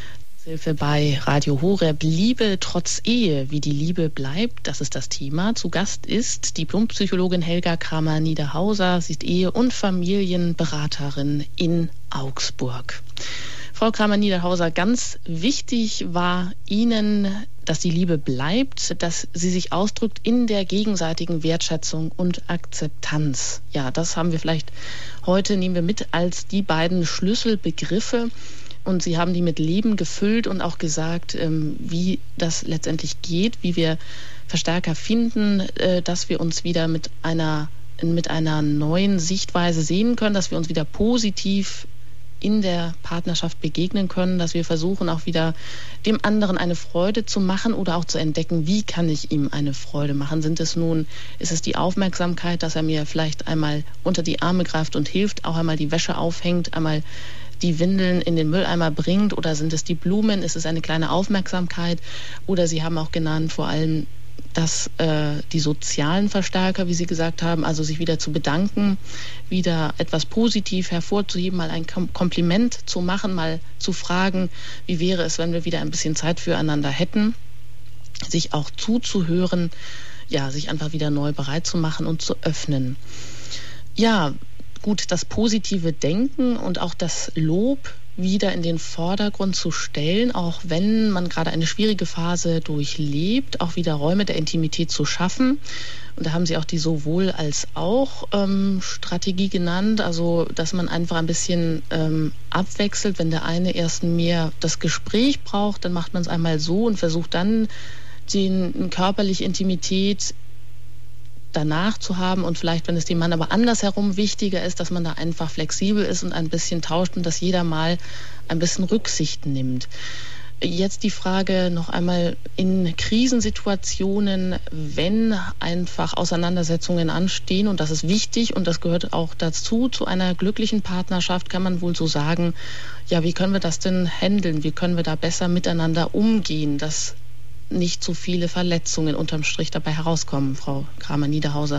Hilfe bei Radio Horeb. Liebe trotz Ehe, wie die Liebe bleibt, das ist das Thema. Zu Gast ist Diplompsychologin Helga Kramer-Niederhauser. Sie ist Ehe- und Familienberaterin in Augsburg. Frau Kramer-Niederhauser, ganz wichtig war Ihnen, dass die Liebe bleibt, dass sie sich ausdrückt in der gegenseitigen Wertschätzung und Akzeptanz. Ja, das haben wir vielleicht heute, nehmen wir mit als die beiden Schlüsselbegriffe. Und Sie haben die mit Leben gefüllt und auch gesagt, wie das letztendlich geht, wie wir Verstärker finden, dass wir uns wieder mit einer, mit einer neuen Sichtweise sehen können, dass wir uns wieder positiv in der Partnerschaft begegnen können, dass wir versuchen, auch wieder dem anderen eine Freude zu machen oder auch zu entdecken, wie kann ich ihm eine Freude machen. Sind es nun, ist es die Aufmerksamkeit, dass er mir vielleicht einmal unter die Arme greift und hilft, auch einmal die Wäsche aufhängt, einmal die Windeln in den Mülleimer bringt, oder sind es die Blumen, ist es eine kleine Aufmerksamkeit, oder Sie haben auch genannt, vor allem dass äh, die sozialen Verstärker, wie Sie gesagt haben, also sich wieder zu bedanken, wieder etwas positiv hervorzuheben, mal ein Kom- Kompliment zu machen, mal zu fragen, wie wäre es, wenn wir wieder ein bisschen Zeit füreinander hätten, sich auch zuzuhören, ja, sich einfach wieder neu bereit zu machen und zu öffnen. Ja, gut, das positive Denken und auch das Lob wieder in den Vordergrund zu stellen, auch wenn man gerade eine schwierige Phase durchlebt, auch wieder Räume der Intimität zu schaffen. Und da haben Sie auch die sowohl als auch ähm, Strategie genannt, also dass man einfach ein bisschen ähm, abwechselt. Wenn der eine erst mehr das Gespräch braucht, dann macht man es einmal so und versucht dann die körperliche Intimität danach zu haben, und vielleicht, wenn es dem Mann aber andersherum wichtiger ist, dass man da einfach flexibel ist und ein bisschen tauscht und dass jeder mal ein bisschen Rücksicht nimmt. Jetzt die Frage noch einmal in Krisensituationen, wenn einfach Auseinandersetzungen anstehen, und das ist wichtig und das gehört auch dazu, zu einer glücklichen Partnerschaft, kann man wohl so sagen, ja, wie können wir das denn handeln? Wie können wir da besser miteinander umgehen, dass nicht so viele Verletzungen unterm Strich dabei herauskommen, Frau Kramer-Niederhauser?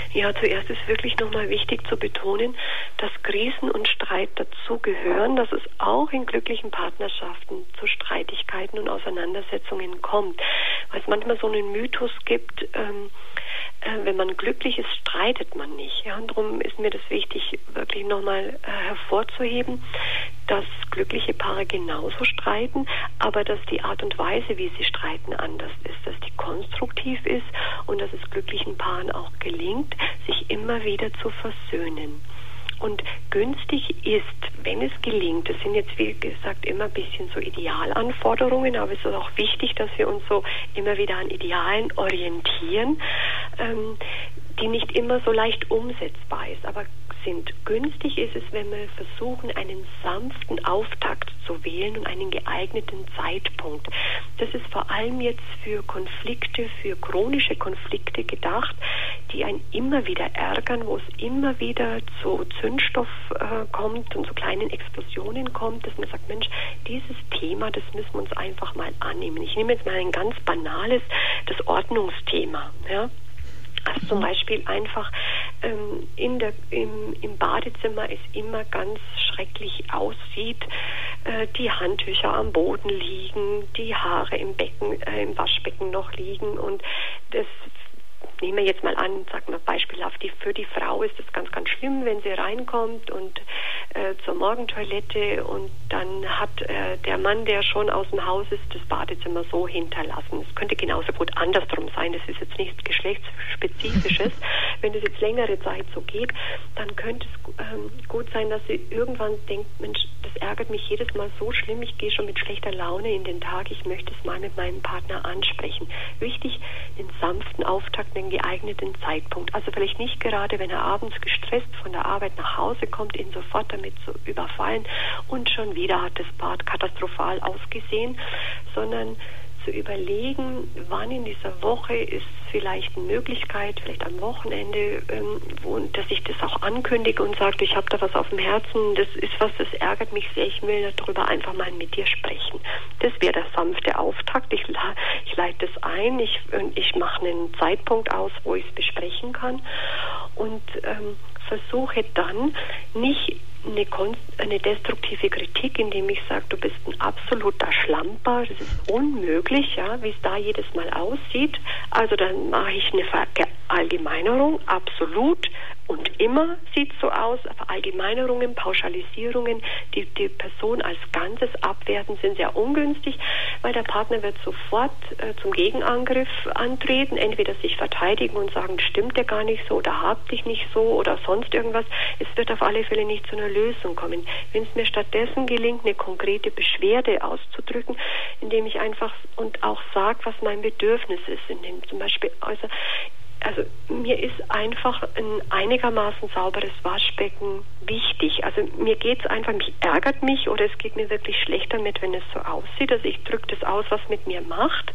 Ja, zuerst ist wirklich nochmal wichtig zu betonen, dass Krisen und Streit dazugehören, dass es auch in glücklichen Partnerschaften zu Streitigkeiten und Auseinandersetzungen kommt. Weil es manchmal so einen Mythos gibt, ähm, äh, wenn man glücklich ist, streitet man nicht. Ja, und darum ist mir das wichtig, wirklich nochmal äh, hervorzuheben, dass glückliche Paare genauso streiten, aber dass die Art und Weise, wie sie streiten, anders ist, dass die konstruktiv ist und dass es glücklichen Paaren auch gelingt, sich immer wieder zu versöhnen. Und günstig ist, wenn es gelingt, das sind jetzt wie gesagt immer ein bisschen so Idealanforderungen, aber es ist auch wichtig, dass wir uns so immer wieder an Idealen orientieren, ähm, die nicht immer so leicht umsetzbar ist, aber sind. Günstig ist es, wenn wir versuchen, einen sanften Auftakt zu wählen und einen geeigneten Zeitpunkt. Das ist vor allem jetzt für Konflikte, für chronische Konflikte gedacht, die einen immer wieder ärgern, wo es immer wieder zu Zündstoff äh, kommt und zu kleinen Explosionen kommt, dass man sagt, Mensch, dieses Thema, das müssen wir uns einfach mal annehmen. Ich nehme jetzt mal ein ganz banales, das Ordnungsthema, ja. Also zum Beispiel einfach ähm, in der, im, im Badezimmer es immer ganz schrecklich aussieht, äh, die Handtücher am Boden liegen, die Haare im Becken, äh, im Waschbecken noch liegen und das nehmen wir jetzt mal an, sagen wir beispielhaft, die, für die Frau ist es ganz, ganz schlimm, wenn sie reinkommt und äh, zur Morgentoilette und dann hat äh, der Mann, der schon aus dem Haus ist, das Badezimmer so hinterlassen. Es könnte genauso gut andersrum sein, das ist jetzt nichts Geschlechtsspezifisches. Wenn es jetzt längere Zeit so geht, dann könnte es ähm, gut sein, dass sie irgendwann denkt, Mensch, das ärgert mich jedes Mal so schlimm, ich gehe schon mit schlechter Laune in den Tag, ich möchte es mal mit meinem Partner ansprechen. Wichtig, den sanften Auftakt, den geeigneten Zeitpunkt. Also vielleicht nicht gerade, wenn er abends gestresst von der Arbeit nach Hause kommt, ihn sofort damit zu überfallen und schon wieder hat das Bad katastrophal ausgesehen, sondern zu überlegen, wann in dieser Woche ist vielleicht eine Möglichkeit, vielleicht am Wochenende, ähm, wo, dass ich das auch ankündige und sage, ich habe da was auf dem Herzen, das ist was, das ärgert mich sehr, ich will darüber einfach mal mit dir sprechen. Das wäre der sanfte Auftakt. Ich, ich leite das ein, ich, ich mache einen Zeitpunkt aus, wo ich es besprechen kann und ähm, versuche dann nicht Eine, Konst, eine destruktive Kritik, indem ich sage, du bist ein absoluter Schlamper, das ist unmöglich, ja, wie es da jedes Mal aussieht. Also dann mache ich eine Verallgemeinerung, absolut und immer sieht es so aus. Verallgemeinerungen, Pauschalisierungen, die die Person als Ganzes abwerten, sind sehr ungünstig, weil der Partner wird sofort äh, zum Gegenangriff antreten, entweder sich verteidigen und sagen, stimmt ja gar nicht so oder hab dich nicht so oder sonst irgendwas. Es wird auf alle Fälle nicht zu einer Lösung kommen. Wenn es mir stattdessen gelingt, eine konkrete Beschwerde auszudrücken, indem ich einfach und auch sage, was mein Bedürfnis ist, indem zum Beispiel also Also mir ist einfach ein einigermaßen sauberes Waschbecken wichtig. Also mir geht es einfach, mich ärgert mich oder es geht mir wirklich schlecht damit, wenn es so aussieht. Also ich drücke das aus, was mit mir macht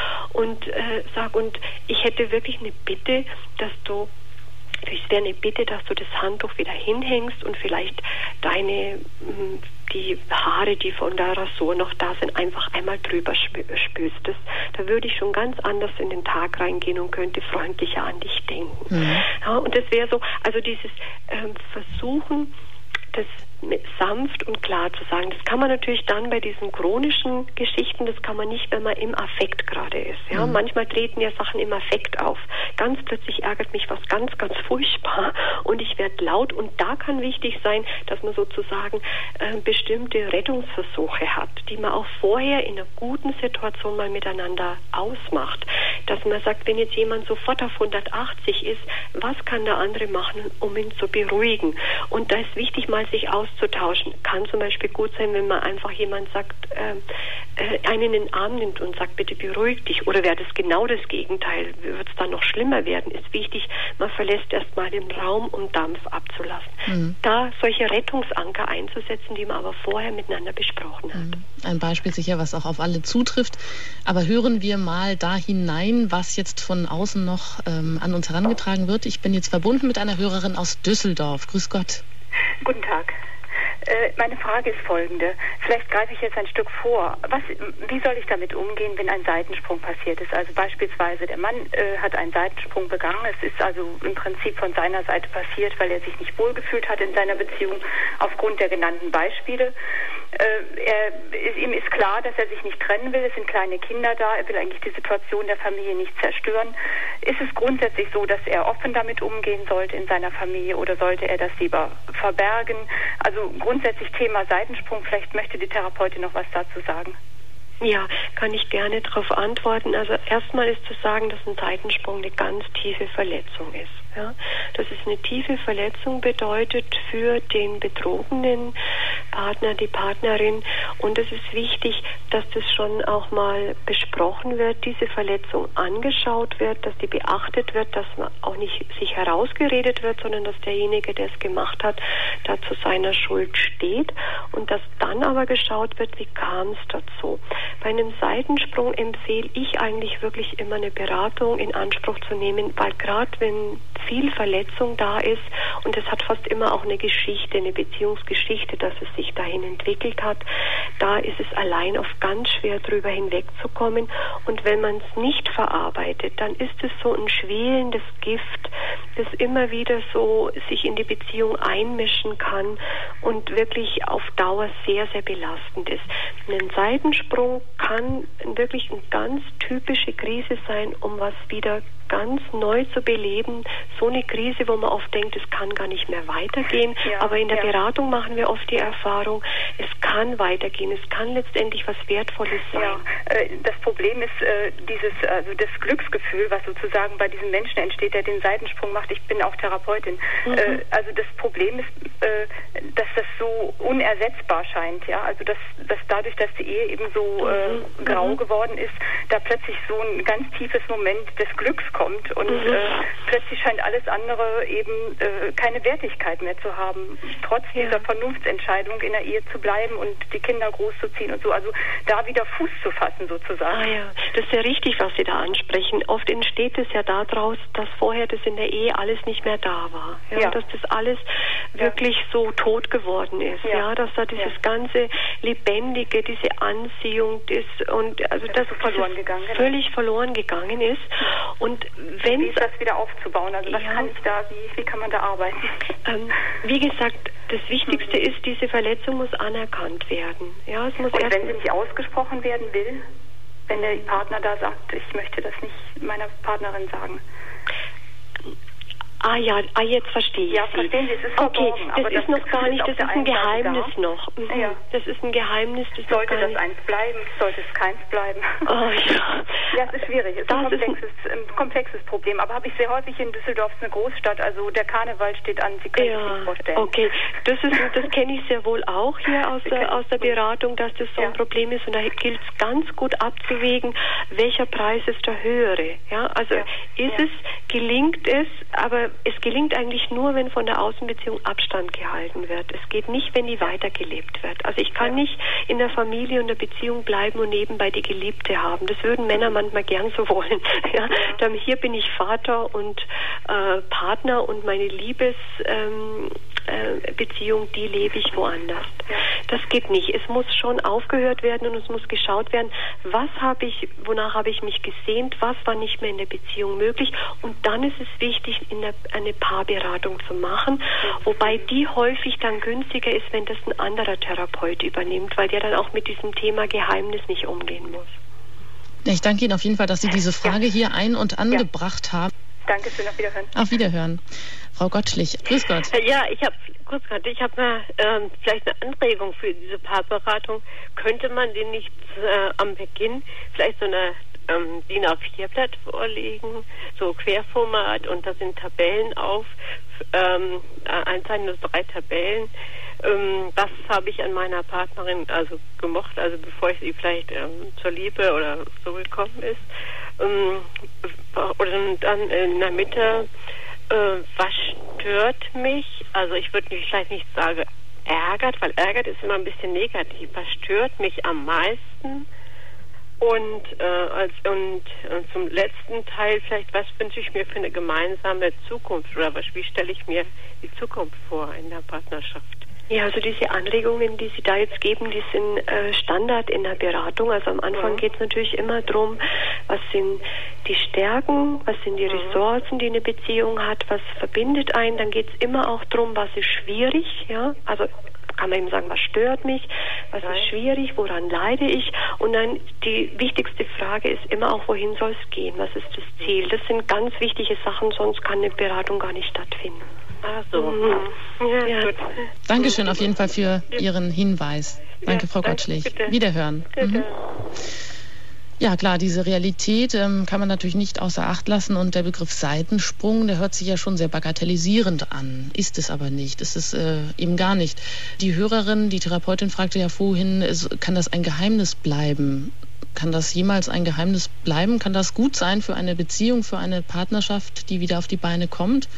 und äh, sage, und ich hätte wirklich eine Bitte, dass du Es wäre eine Bitte, dass du das Handtuch wieder hinhängst und vielleicht deine, die Haare, die von der Rasur noch da sind, einfach einmal drüber spülst. Das, da würde ich schon ganz anders in den Tag reingehen und könnte freundlicher an dich denken. Mhm. Ja, und das wäre so, also dieses ähm, Versuchen, das sanft und klar zu sagen. Das kann man natürlich dann bei diesen chronischen Geschichten, das kann man nicht, wenn man im Affekt gerade ist. Ja? Mhm. Manchmal treten ja Sachen im Affekt auf. Ganz plötzlich ärgert mich was ganz, ganz furchtbar und ich werde laut und da kann wichtig sein, dass man sozusagen äh, bestimmte Rettungsversuche hat, die man auch vorher in einer guten Situation mal miteinander ausmacht. Dass man sagt, wenn jetzt jemand sofort auf hundertachtzig ist, was kann der andere machen, um ihn zu beruhigen? Und da ist wichtig, mal sich auszutauschen. Kann zum Beispiel gut sein, wenn man einfach jemand sagt, äh, äh, einen in den Arm nimmt und sagt, bitte beruhig dich. Oder wäre das genau das Gegenteil? Wird es dann noch schlimmer werden? Ist wichtig, man verlässt erstmal den Raum, um Dampf abzulassen. Mhm. Da solche Rettungsanker einzusetzen, die man aber vorher miteinander besprochen hat. Mhm. Ein Beispiel sicher, was auch auf alle zutrifft. Aber hören wir mal da hinein, was jetzt von außen noch ähm, an uns herangetragen wird. Ich bin jetzt verbunden mit einer Hörerin aus Düsseldorf. Grüß Gott. Guten Tag. Äh, meine Frage ist folgende. Vielleicht greife ich jetzt ein Stück vor. Was, wie soll ich damit umgehen, wenn ein Seitensprung passiert ist? Also beispielsweise der Mann äh, hat einen Seitensprung begangen. Es ist also im Prinzip von seiner Seite passiert, weil er sich nicht wohlgefühlt hat in seiner Beziehung aufgrund der genannten Beispiele. Äh, er, ihm ist klar, dass er sich nicht trennen will. Es sind kleine Kinder da. Er will eigentlich die Situation der Familie nicht zerstören. Ist es grundsätzlich so, dass er offen damit umgehen sollte in seiner Familie oder sollte er das lieber verbergen? Also grundsätzlich Thema Seitensprung. Vielleicht möchte die Therapeutin noch was dazu sagen. Ja, kann ich gerne darauf antworten. Also erstmal ist zu sagen, dass ein Seitensprung eine ganz tiefe Verletzung ist. Ja, dass es eine tiefe Verletzung bedeutet für den betrogenen Partner, die Partnerin. Und es ist wichtig, dass das schon auch mal besprochen wird, diese Verletzung angeschaut wird, dass die beachtet wird, dass man auch nicht sich herausgeredet wird, sondern dass derjenige, der es gemacht hat, da zu seiner Schuld steht. Und dass dann aber geschaut wird, wie kam es dazu. Bei einem Seitensprung empfehle ich eigentlich wirklich immer eine Beratung in Anspruch zu nehmen, weil gerade wenn viel Verletzung da ist und es hat fast immer auch eine Geschichte, eine Beziehungsgeschichte, dass es sich dahin entwickelt hat, da ist es allein oft ganz schwer drüber hinwegzukommen und wenn man es nicht verarbeitet, dann ist es so ein schwelendes Gift, das immer wieder so sich in die Beziehung einmischen kann und wirklich auf Dauer sehr, sehr belastend ist. Ein Seitensprung kann wirklich eine ganz typische Krise sein, um was wieder ganz neu zu beleben. So eine Krise, wo man oft denkt, es kann gar nicht mehr weitergehen. Ja, aber in der ja. Beratung machen wir oft die Erfahrung, es kann weitergehen. Es kann letztendlich was Wertvolles sein. Ja, äh, das Problem ist äh, dieses, also das Glücksgefühl, was sozusagen bei diesem Menschen entsteht, der den Seitensprung macht. Ich bin auch Therapeutin. Mhm. Äh, also das Problem ist, äh, dass das so unersetzbar scheint. Ja, also dass, dass dadurch, dass die Ehe eben so äh, mhm. grau mhm. geworden ist, da plötzlich so ein ganz tiefes Moment des Glücks kommt und mhm. äh, plötzlich scheint alles andere eben äh, keine Wertigkeit mehr zu haben, trotz ja. dieser Vernunftsentscheidung in der Ehe zu bleiben und die Kinder großzuziehen und so, also da wieder Fuß zu fassen sozusagen. Ah ja, das ist ja richtig, was Sie da ansprechen. Oft entsteht es ja daraus, dass vorher das in der Ehe alles nicht mehr da war. Ja, ja. Dass das alles ja. wirklich so tot geworden ist. Ja, ja dass da dieses ja. ganze Lebendige, diese Anziehung ist und also das, das verloren gegangen, völlig verloren gegangen ist. Und wenn wie ist das wieder aufzubauen? Also was ja. kann ich da, wie, wie kann man da arbeiten? Ähm, wie gesagt, das Wichtigste ist, diese Verletzung muss anerkannt werden. Ja, es muss und wenn sie nicht ausgesprochen werden will, wenn der Partner da sagt, ich möchte das nicht meiner Partnerin sagen. Ah ja, ah, jetzt verstehe ich ja, Sie. Verstehen Sie, es ist okay, verborgen, das aber ist noch gar nicht, das ist ein Geheimnis da. noch. Mhm. Ja. Das ist ein Geheimnis. Das sollte noch gar das nicht. eins bleiben, sollte es keins bleiben? Oh ja. Ja, es ist schwierig, es ist ein komplexes, ist ein, ein komplexes Problem, aber habe ich sehr häufig in Düsseldorf, es ist eine Großstadt, also der Karneval steht an, Sie können ja, sich nicht vorstellen. Okay, das ist, das kenne ich sehr wohl auch hier aus der, aus der Beratung, dass das so ja. ein Problem ist und da gilt es ganz gut abzuwägen, welcher Preis ist der höhere. Ja, also ja. ist ja. es, gelingt es, aber es gelingt eigentlich nur, wenn von der Außenbeziehung Abstand gehalten wird. Es geht nicht, wenn die weitergelebt wird. Also ich kann ja. nicht in der Familie und der Beziehung bleiben und nebenbei die Geliebte haben. Das würden Männer manchmal gern so wollen. Ja? Ja. Hier bin ich Vater und äh, Partner und meine Liebesbeziehung, ähm, äh, Beziehung, die lebe ich woanders. Ja. Das geht nicht. Es muss schon aufgehört werden und es muss geschaut werden, was habe ich, wonach habe ich mich gesehnt, was war nicht mehr in der Beziehung möglich und dann ist es wichtig, in der, eine Paarberatung zu machen, wobei die häufig dann günstiger ist, wenn das ein anderer Therapeut übernimmt, weil der dann auch mit diesem Thema Geheimnis nicht umgehen muss. Ich danke Ihnen auf jeden Fall, dass Sie diese Frage ja. hier ein- und angebracht ja. haben. Danke schön, auf Wiederhören. Auf Wiederhören. Frau Gottschlich, grüß Gott. Ja, ich habe kurz gerade, ich habe ähm, vielleicht eine Anregung für diese Paarberatung. Könnte man den nicht äh, am Beginn vielleicht so eine ähm, D I N A vier Blatt vorlegen, so Querformat und da sind Tabellen auf, ähm, einzeln nur drei Tabellen. Ähm, was habe ich an meiner Partnerin also gemocht, also bevor ich sie vielleicht ähm, zur Liebe oder so gekommen ist. Ähm, oder dann in der Mitte, äh, was stört mich? Also ich würde vielleicht nicht sagen ärgert, weil ärgert ist immer ein bisschen negativ. Was stört mich am meisten? Und, äh, als, und, und zum letzten Teil vielleicht, was wünsche ich mir für eine gemeinsame Zukunft? Oder was, wie stelle ich mir die Zukunft vor in der Partnerschaft? Ja, also diese Anregungen, die Sie da jetzt geben, die sind äh, Standard in der Beratung. Also am Anfang mhm. geht es natürlich immer darum, was sind die Stärken, was sind die Ressourcen, die eine Beziehung hat, was verbindet einen. Dann geht es immer auch darum, was ist schwierig, ja, also kann man eben sagen, was stört mich, was Nein. ist schwierig, woran leide ich. Und dann die wichtigste Frage ist immer auch, wohin soll es gehen, was ist das Ziel. Das sind ganz wichtige Sachen, sonst kann eine Beratung gar nicht stattfinden. Ach so. Mhm. Ja, ja. Gut. Dankeschön auf jeden Fall für Ihren Hinweis. Danke, ja, Frau Gottschlich. Bitte. Wiederhören. Bitte. Mhm. Ja, klar, diese Realität ähm, kann man natürlich nicht außer Acht lassen, und der Begriff Seitensprung, der hört sich ja schon sehr bagatellisierend an, ist es aber nicht, ist es äh, eben gar nicht. Die Hörerin, die Therapeutin fragte ja vorhin, kann das ein Geheimnis bleiben? Kann das jemals ein Geheimnis bleiben? Kann das gut sein für eine Beziehung, für eine Partnerschaft, die wieder auf die Beine kommt?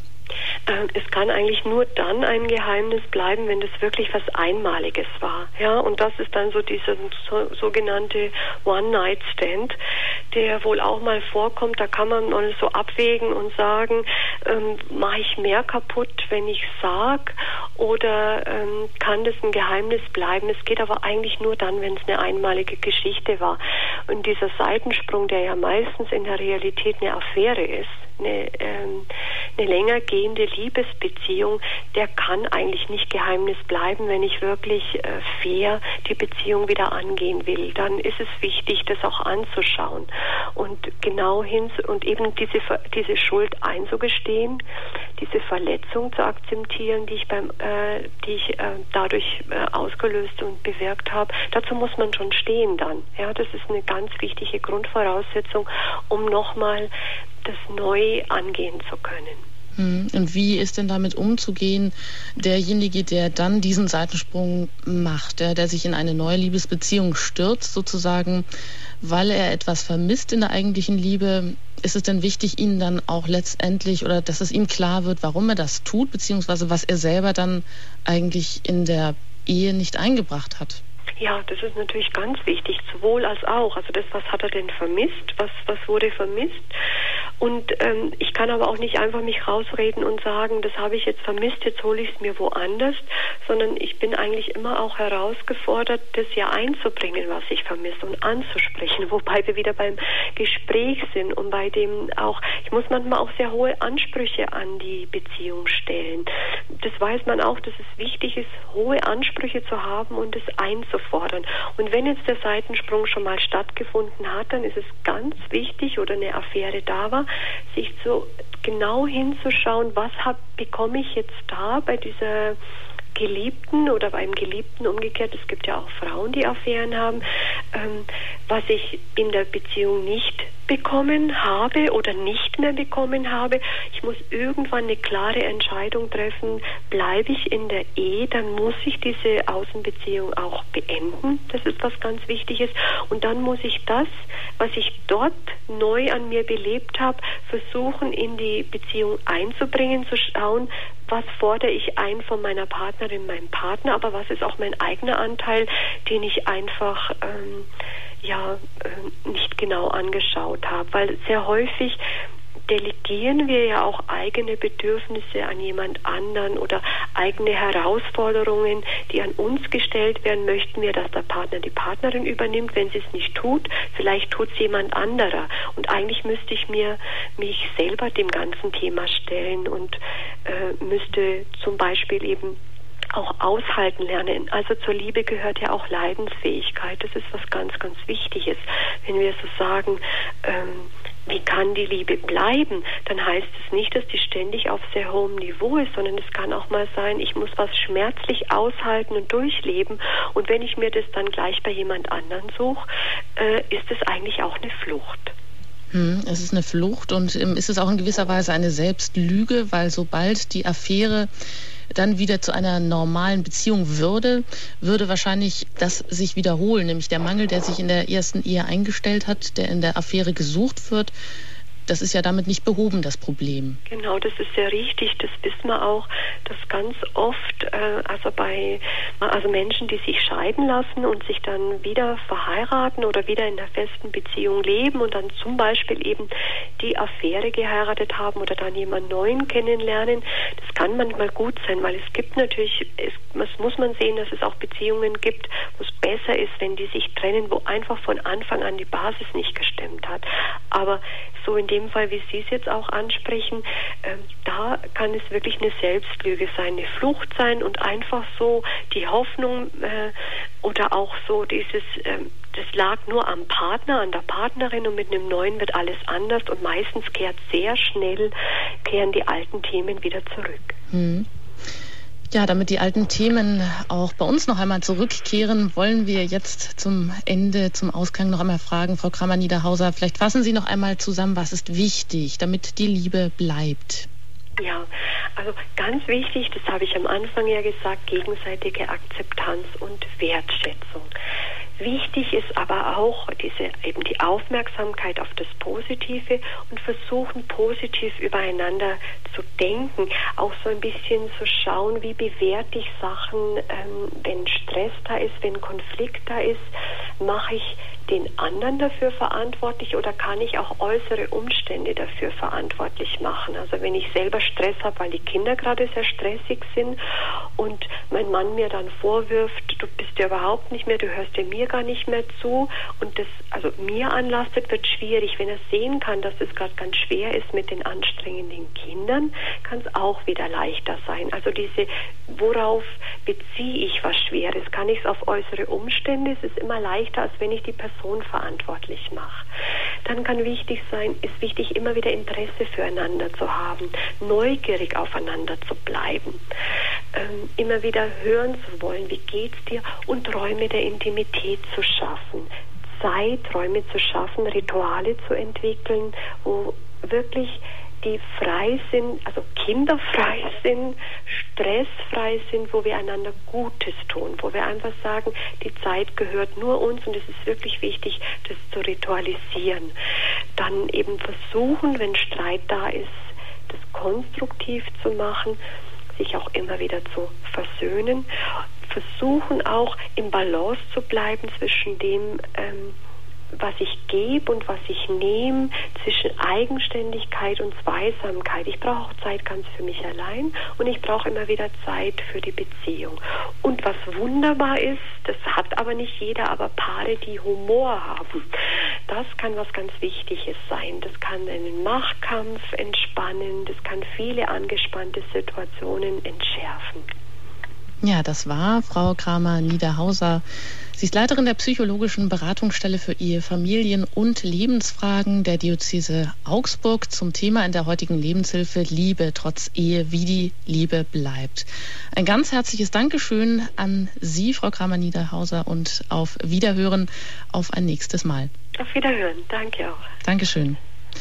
Es kann eigentlich nur dann ein Geheimnis bleiben, wenn das wirklich was Einmaliges war. Ja, und das ist dann so dieser so, sogenannte One-Night-Stand, der wohl auch mal vorkommt. Da kann man mal so abwägen und sagen, ähm, mache ich mehr kaputt, wenn ich sage, oder ähm, kann das ein Geheimnis bleiben? Es geht aber eigentlich nur dann, wenn es eine einmalige Geschichte war. Und dieser Seitensprung, der ja meistens in der Realität eine Affäre ist, eine, ähm, eine länger gehende Liebesbeziehung, der kann eigentlich nicht Geheimnis bleiben, wenn ich wirklich äh, fair die Beziehung wieder angehen will. Dann ist es wichtig, das auch anzuschauen und genau hin und eben diese diese Schuld einzugestehen, diese Verletzung zu akzeptieren, die ich beim äh, die ich äh, dadurch äh, ausgelöst und bewirkt habe. Dazu muss man schon stehen dann. Ja, das ist eine ganz wichtige Grundvoraussetzung, um nochmal das neu angehen zu können. Und wie ist denn damit umzugehen, derjenige, der dann diesen Seitensprung macht, der, der sich in eine neue Liebesbeziehung stürzt, sozusagen, weil er etwas vermisst in der eigentlichen Liebe? Ist es denn wichtig, ihn dann auch letztendlich, oder dass es ihm klar wird, warum er das tut, beziehungsweise was er selber dann eigentlich in der Ehe nicht eingebracht hat? Ja, das ist natürlich ganz wichtig, sowohl als auch. Also das, was hat er denn vermisst, was, was wurde vermisst? Und ähm, ich kann aber auch nicht einfach mich rausreden und sagen, das habe ich jetzt vermisst, jetzt hole ich es mir woanders, sondern ich bin eigentlich immer auch herausgefordert, das ja einzubringen, was ich vermisse, und anzusprechen, wobei wir wieder beim Gespräch sind und bei dem auch, ich muss manchmal auch sehr hohe Ansprüche an die Beziehung stellen. Das weiß man auch, dass es wichtig ist, hohe Ansprüche zu haben und es einzufordern. Und wenn jetzt der Seitensprung schon mal stattgefunden hat, dann ist es ganz wichtig, oder eine Affäre da war, sich so genau hinzuschauen, was hab, bekomme ich jetzt da bei dieser Geliebten oder beim Geliebten umgekehrt. Es gibt ja auch Frauen, die Affären haben, ähm, was ich in der Beziehung nicht bekommen habe oder nicht mehr bekommen habe. Ich muss irgendwann eine klare Entscheidung treffen, bleibe ich in der Ehe, dann muss ich diese Außenbeziehung auch beenden. Das ist was ganz Wichtiges. Und dann muss ich das, was ich dort neu an mir belebt habe, versuchen in die Beziehung einzubringen, zu schauen, was fordere ich ein von meiner Partnerin, meinem Partner, aber was ist auch mein eigener Anteil, den ich einfach ähm, ja äh, nicht genau angeschaut habe, weil sehr häufig delegieren wir ja auch eigene Bedürfnisse an jemand anderen oder eigene Herausforderungen, die an uns gestellt werden, möchten wir, dass der Partner die Partnerin übernimmt. Wenn sie es nicht tut, vielleicht tut es jemand anderer. Und eigentlich müsste ich mir mich selber dem ganzen Thema stellen und äh, müsste zum Beispiel eben auch aushalten lernen. Also zur Liebe gehört ja auch Leidensfähigkeit. Das ist was ganz, ganz Wichtiges. Wenn wir so sagen, ähm, wie kann die Liebe bleiben, dann heißt es nicht, dass die ständig auf sehr hohem Niveau ist, sondern es kann auch mal sein, ich muss was schmerzlich aushalten und durchleben, und wenn ich mir das dann gleich bei jemand anderen suche, äh, ist es eigentlich auch eine Flucht. Hm, es ist eine Flucht, und ähm, ist es auch in gewisser Weise eine Selbstlüge, weil sobald die Affäre dann wieder zu einer normalen Beziehung würde, würde wahrscheinlich das sich wiederholen, nämlich der Mangel, der sich in der ersten Ehe eingestellt hat, der in der Affäre gesucht wird. Das ist ja damit nicht behoben, das Problem. Genau, das ist sehr richtig. Das wissen wir auch, dass ganz oft, äh, also bei also Menschen, die sich scheiden lassen und sich dann wieder verheiraten oder wieder in einer festen Beziehung leben und dann zum Beispiel eben die Affäre geheiratet haben oder dann jemand Neuen kennenlernen. Das kann manchmal gut sein, weil es gibt natürlich, es, das muss man sehen, dass es auch Beziehungen gibt, wo es besser ist, wenn die sich trennen, wo einfach von Anfang an die Basis nicht gestimmt hat. Aber so in dem Fall, wie Sie es jetzt auch ansprechen, äh, da kann es wirklich eine Selbstlüge sein, eine Flucht sein und einfach so die Hoffnung äh, oder auch so dieses, äh, das lag nur am Partner, an der Partnerin und mit einem Neuen wird alles anders und meistens kehrt sehr schnell, kehren die alten Themen wieder zurück. Hm. Ja, damit die alten Themen auch bei uns noch einmal zurückkehren, wollen wir jetzt zum Ende, zum Ausklang noch einmal fragen, Frau Kramer-Niederhauser, vielleicht fassen Sie noch einmal zusammen, was ist wichtig, damit die Liebe bleibt? Ja, also ganz wichtig, das habe ich am Anfang ja gesagt, gegenseitige Akzeptanz und Wertschätzung. Wichtig ist aber auch diese, eben die Aufmerksamkeit auf das Positive und versuchen, positiv übereinander zu denken. Auch so ein bisschen zu schauen, wie bewerte ich Sachen, ähm, wenn Stress da ist, wenn Konflikt da ist, mache ich den anderen dafür verantwortlich oder kann ich auch äußere Umstände dafür verantwortlich machen? Also wenn ich selber Stress habe, weil die Kinder gerade sehr stressig sind und mein Mann mir dann vorwirft, du bist ja überhaupt nicht mehr, du hörst ja mir gar nicht mehr zu und das also mir anlastet, wird schwierig. Wenn er sehen kann, dass es gerade ganz schwer ist mit den anstrengenden Kindern, kann es auch wieder leichter sein. Also diese, worauf beziehe ich was Schweres? Kann ich es auf äußere Umstände? Es ist immer leichter, als wenn ich die Person verantwortlich mache. Dann kann wichtig sein, ist wichtig, immer wieder Interesse füreinander zu haben, neugierig aufeinander zu bleiben, ähm, immer wieder hören zu wollen, wie geht's dir und Räume der Intimität zu schaffen, Zeiträume zu schaffen, Rituale zu entwickeln, wo wirklich die frei sind, also kinderfrei sind, stressfrei sind, wo wir einander Gutes tun, wo wir einfach sagen, die Zeit gehört nur uns und es ist wirklich wichtig, das zu ritualisieren. Dann eben versuchen, wenn Streit da ist, das konstruktiv zu machen, sich auch immer wieder zu versöhnen, versuchen auch im Balance zu bleiben zwischen dem, ähm, was ich gebe und was ich nehme, zwischen Eigenständigkeit und Zweisamkeit. Ich brauche auch Zeit ganz für mich allein und ich brauche immer wieder Zeit für die Beziehung. Und was wunderbar ist, das hat aber nicht jeder, aber Paare, die Humor haben, das kann was ganz Wichtiges sein. Das kann einen Machtkampf entspannen, das kann viele angespannte Situationen entschärfen. Ja, das war Frau Kramer-Niederhauser. Sie ist Leiterin der psychologischen Beratungsstelle für Ehe, Familien und Lebensfragen der Diözese Augsburg zum Thema in der heutigen Lebenshilfe Liebe trotz Ehe, wie die Liebe bleibt. Ein ganz herzliches Dankeschön an Sie, Frau Kramer-Niederhauser, und auf Wiederhören, auf ein nächstes Mal. Auf Wiederhören, danke auch. Dankeschön.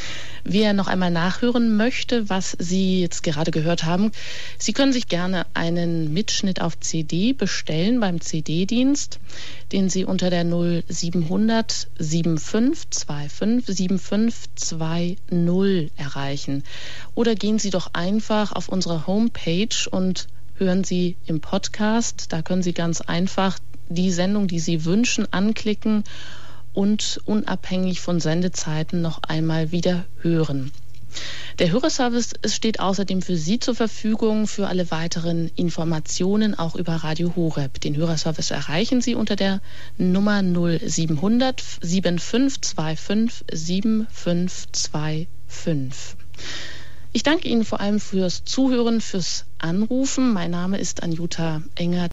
Wer noch einmal nachhören möchte, was Sie jetzt gerade gehört haben, Sie können sich gerne einen Mitschnitt auf C D bestellen beim C D-Dienst, den Sie unter der null siebenhundert fünfundsiebzig fünfundzwanzig fünfundsiebzig zwanzig erreichen. Oder gehen Sie doch einfach auf unsere Homepage und hören Sie im Podcast. Da können Sie ganz einfach die Sendung, die Sie wünschen, anklicken und unabhängig von Sendezeiten noch einmal wieder hören. Der Hörerservice steht außerdem für Sie zur Verfügung für alle weiteren Informationen, auch über Radio Horeb. Den Hörerservice erreichen Sie unter der Nummer null siebenhundert fünfundsiebzig fünfundfünfzig fünfundfünfzig fünfundzweißig. Ich danke Ihnen vor allem fürs Zuhören, fürs Anrufen. Mein Name ist Anjuta Engert.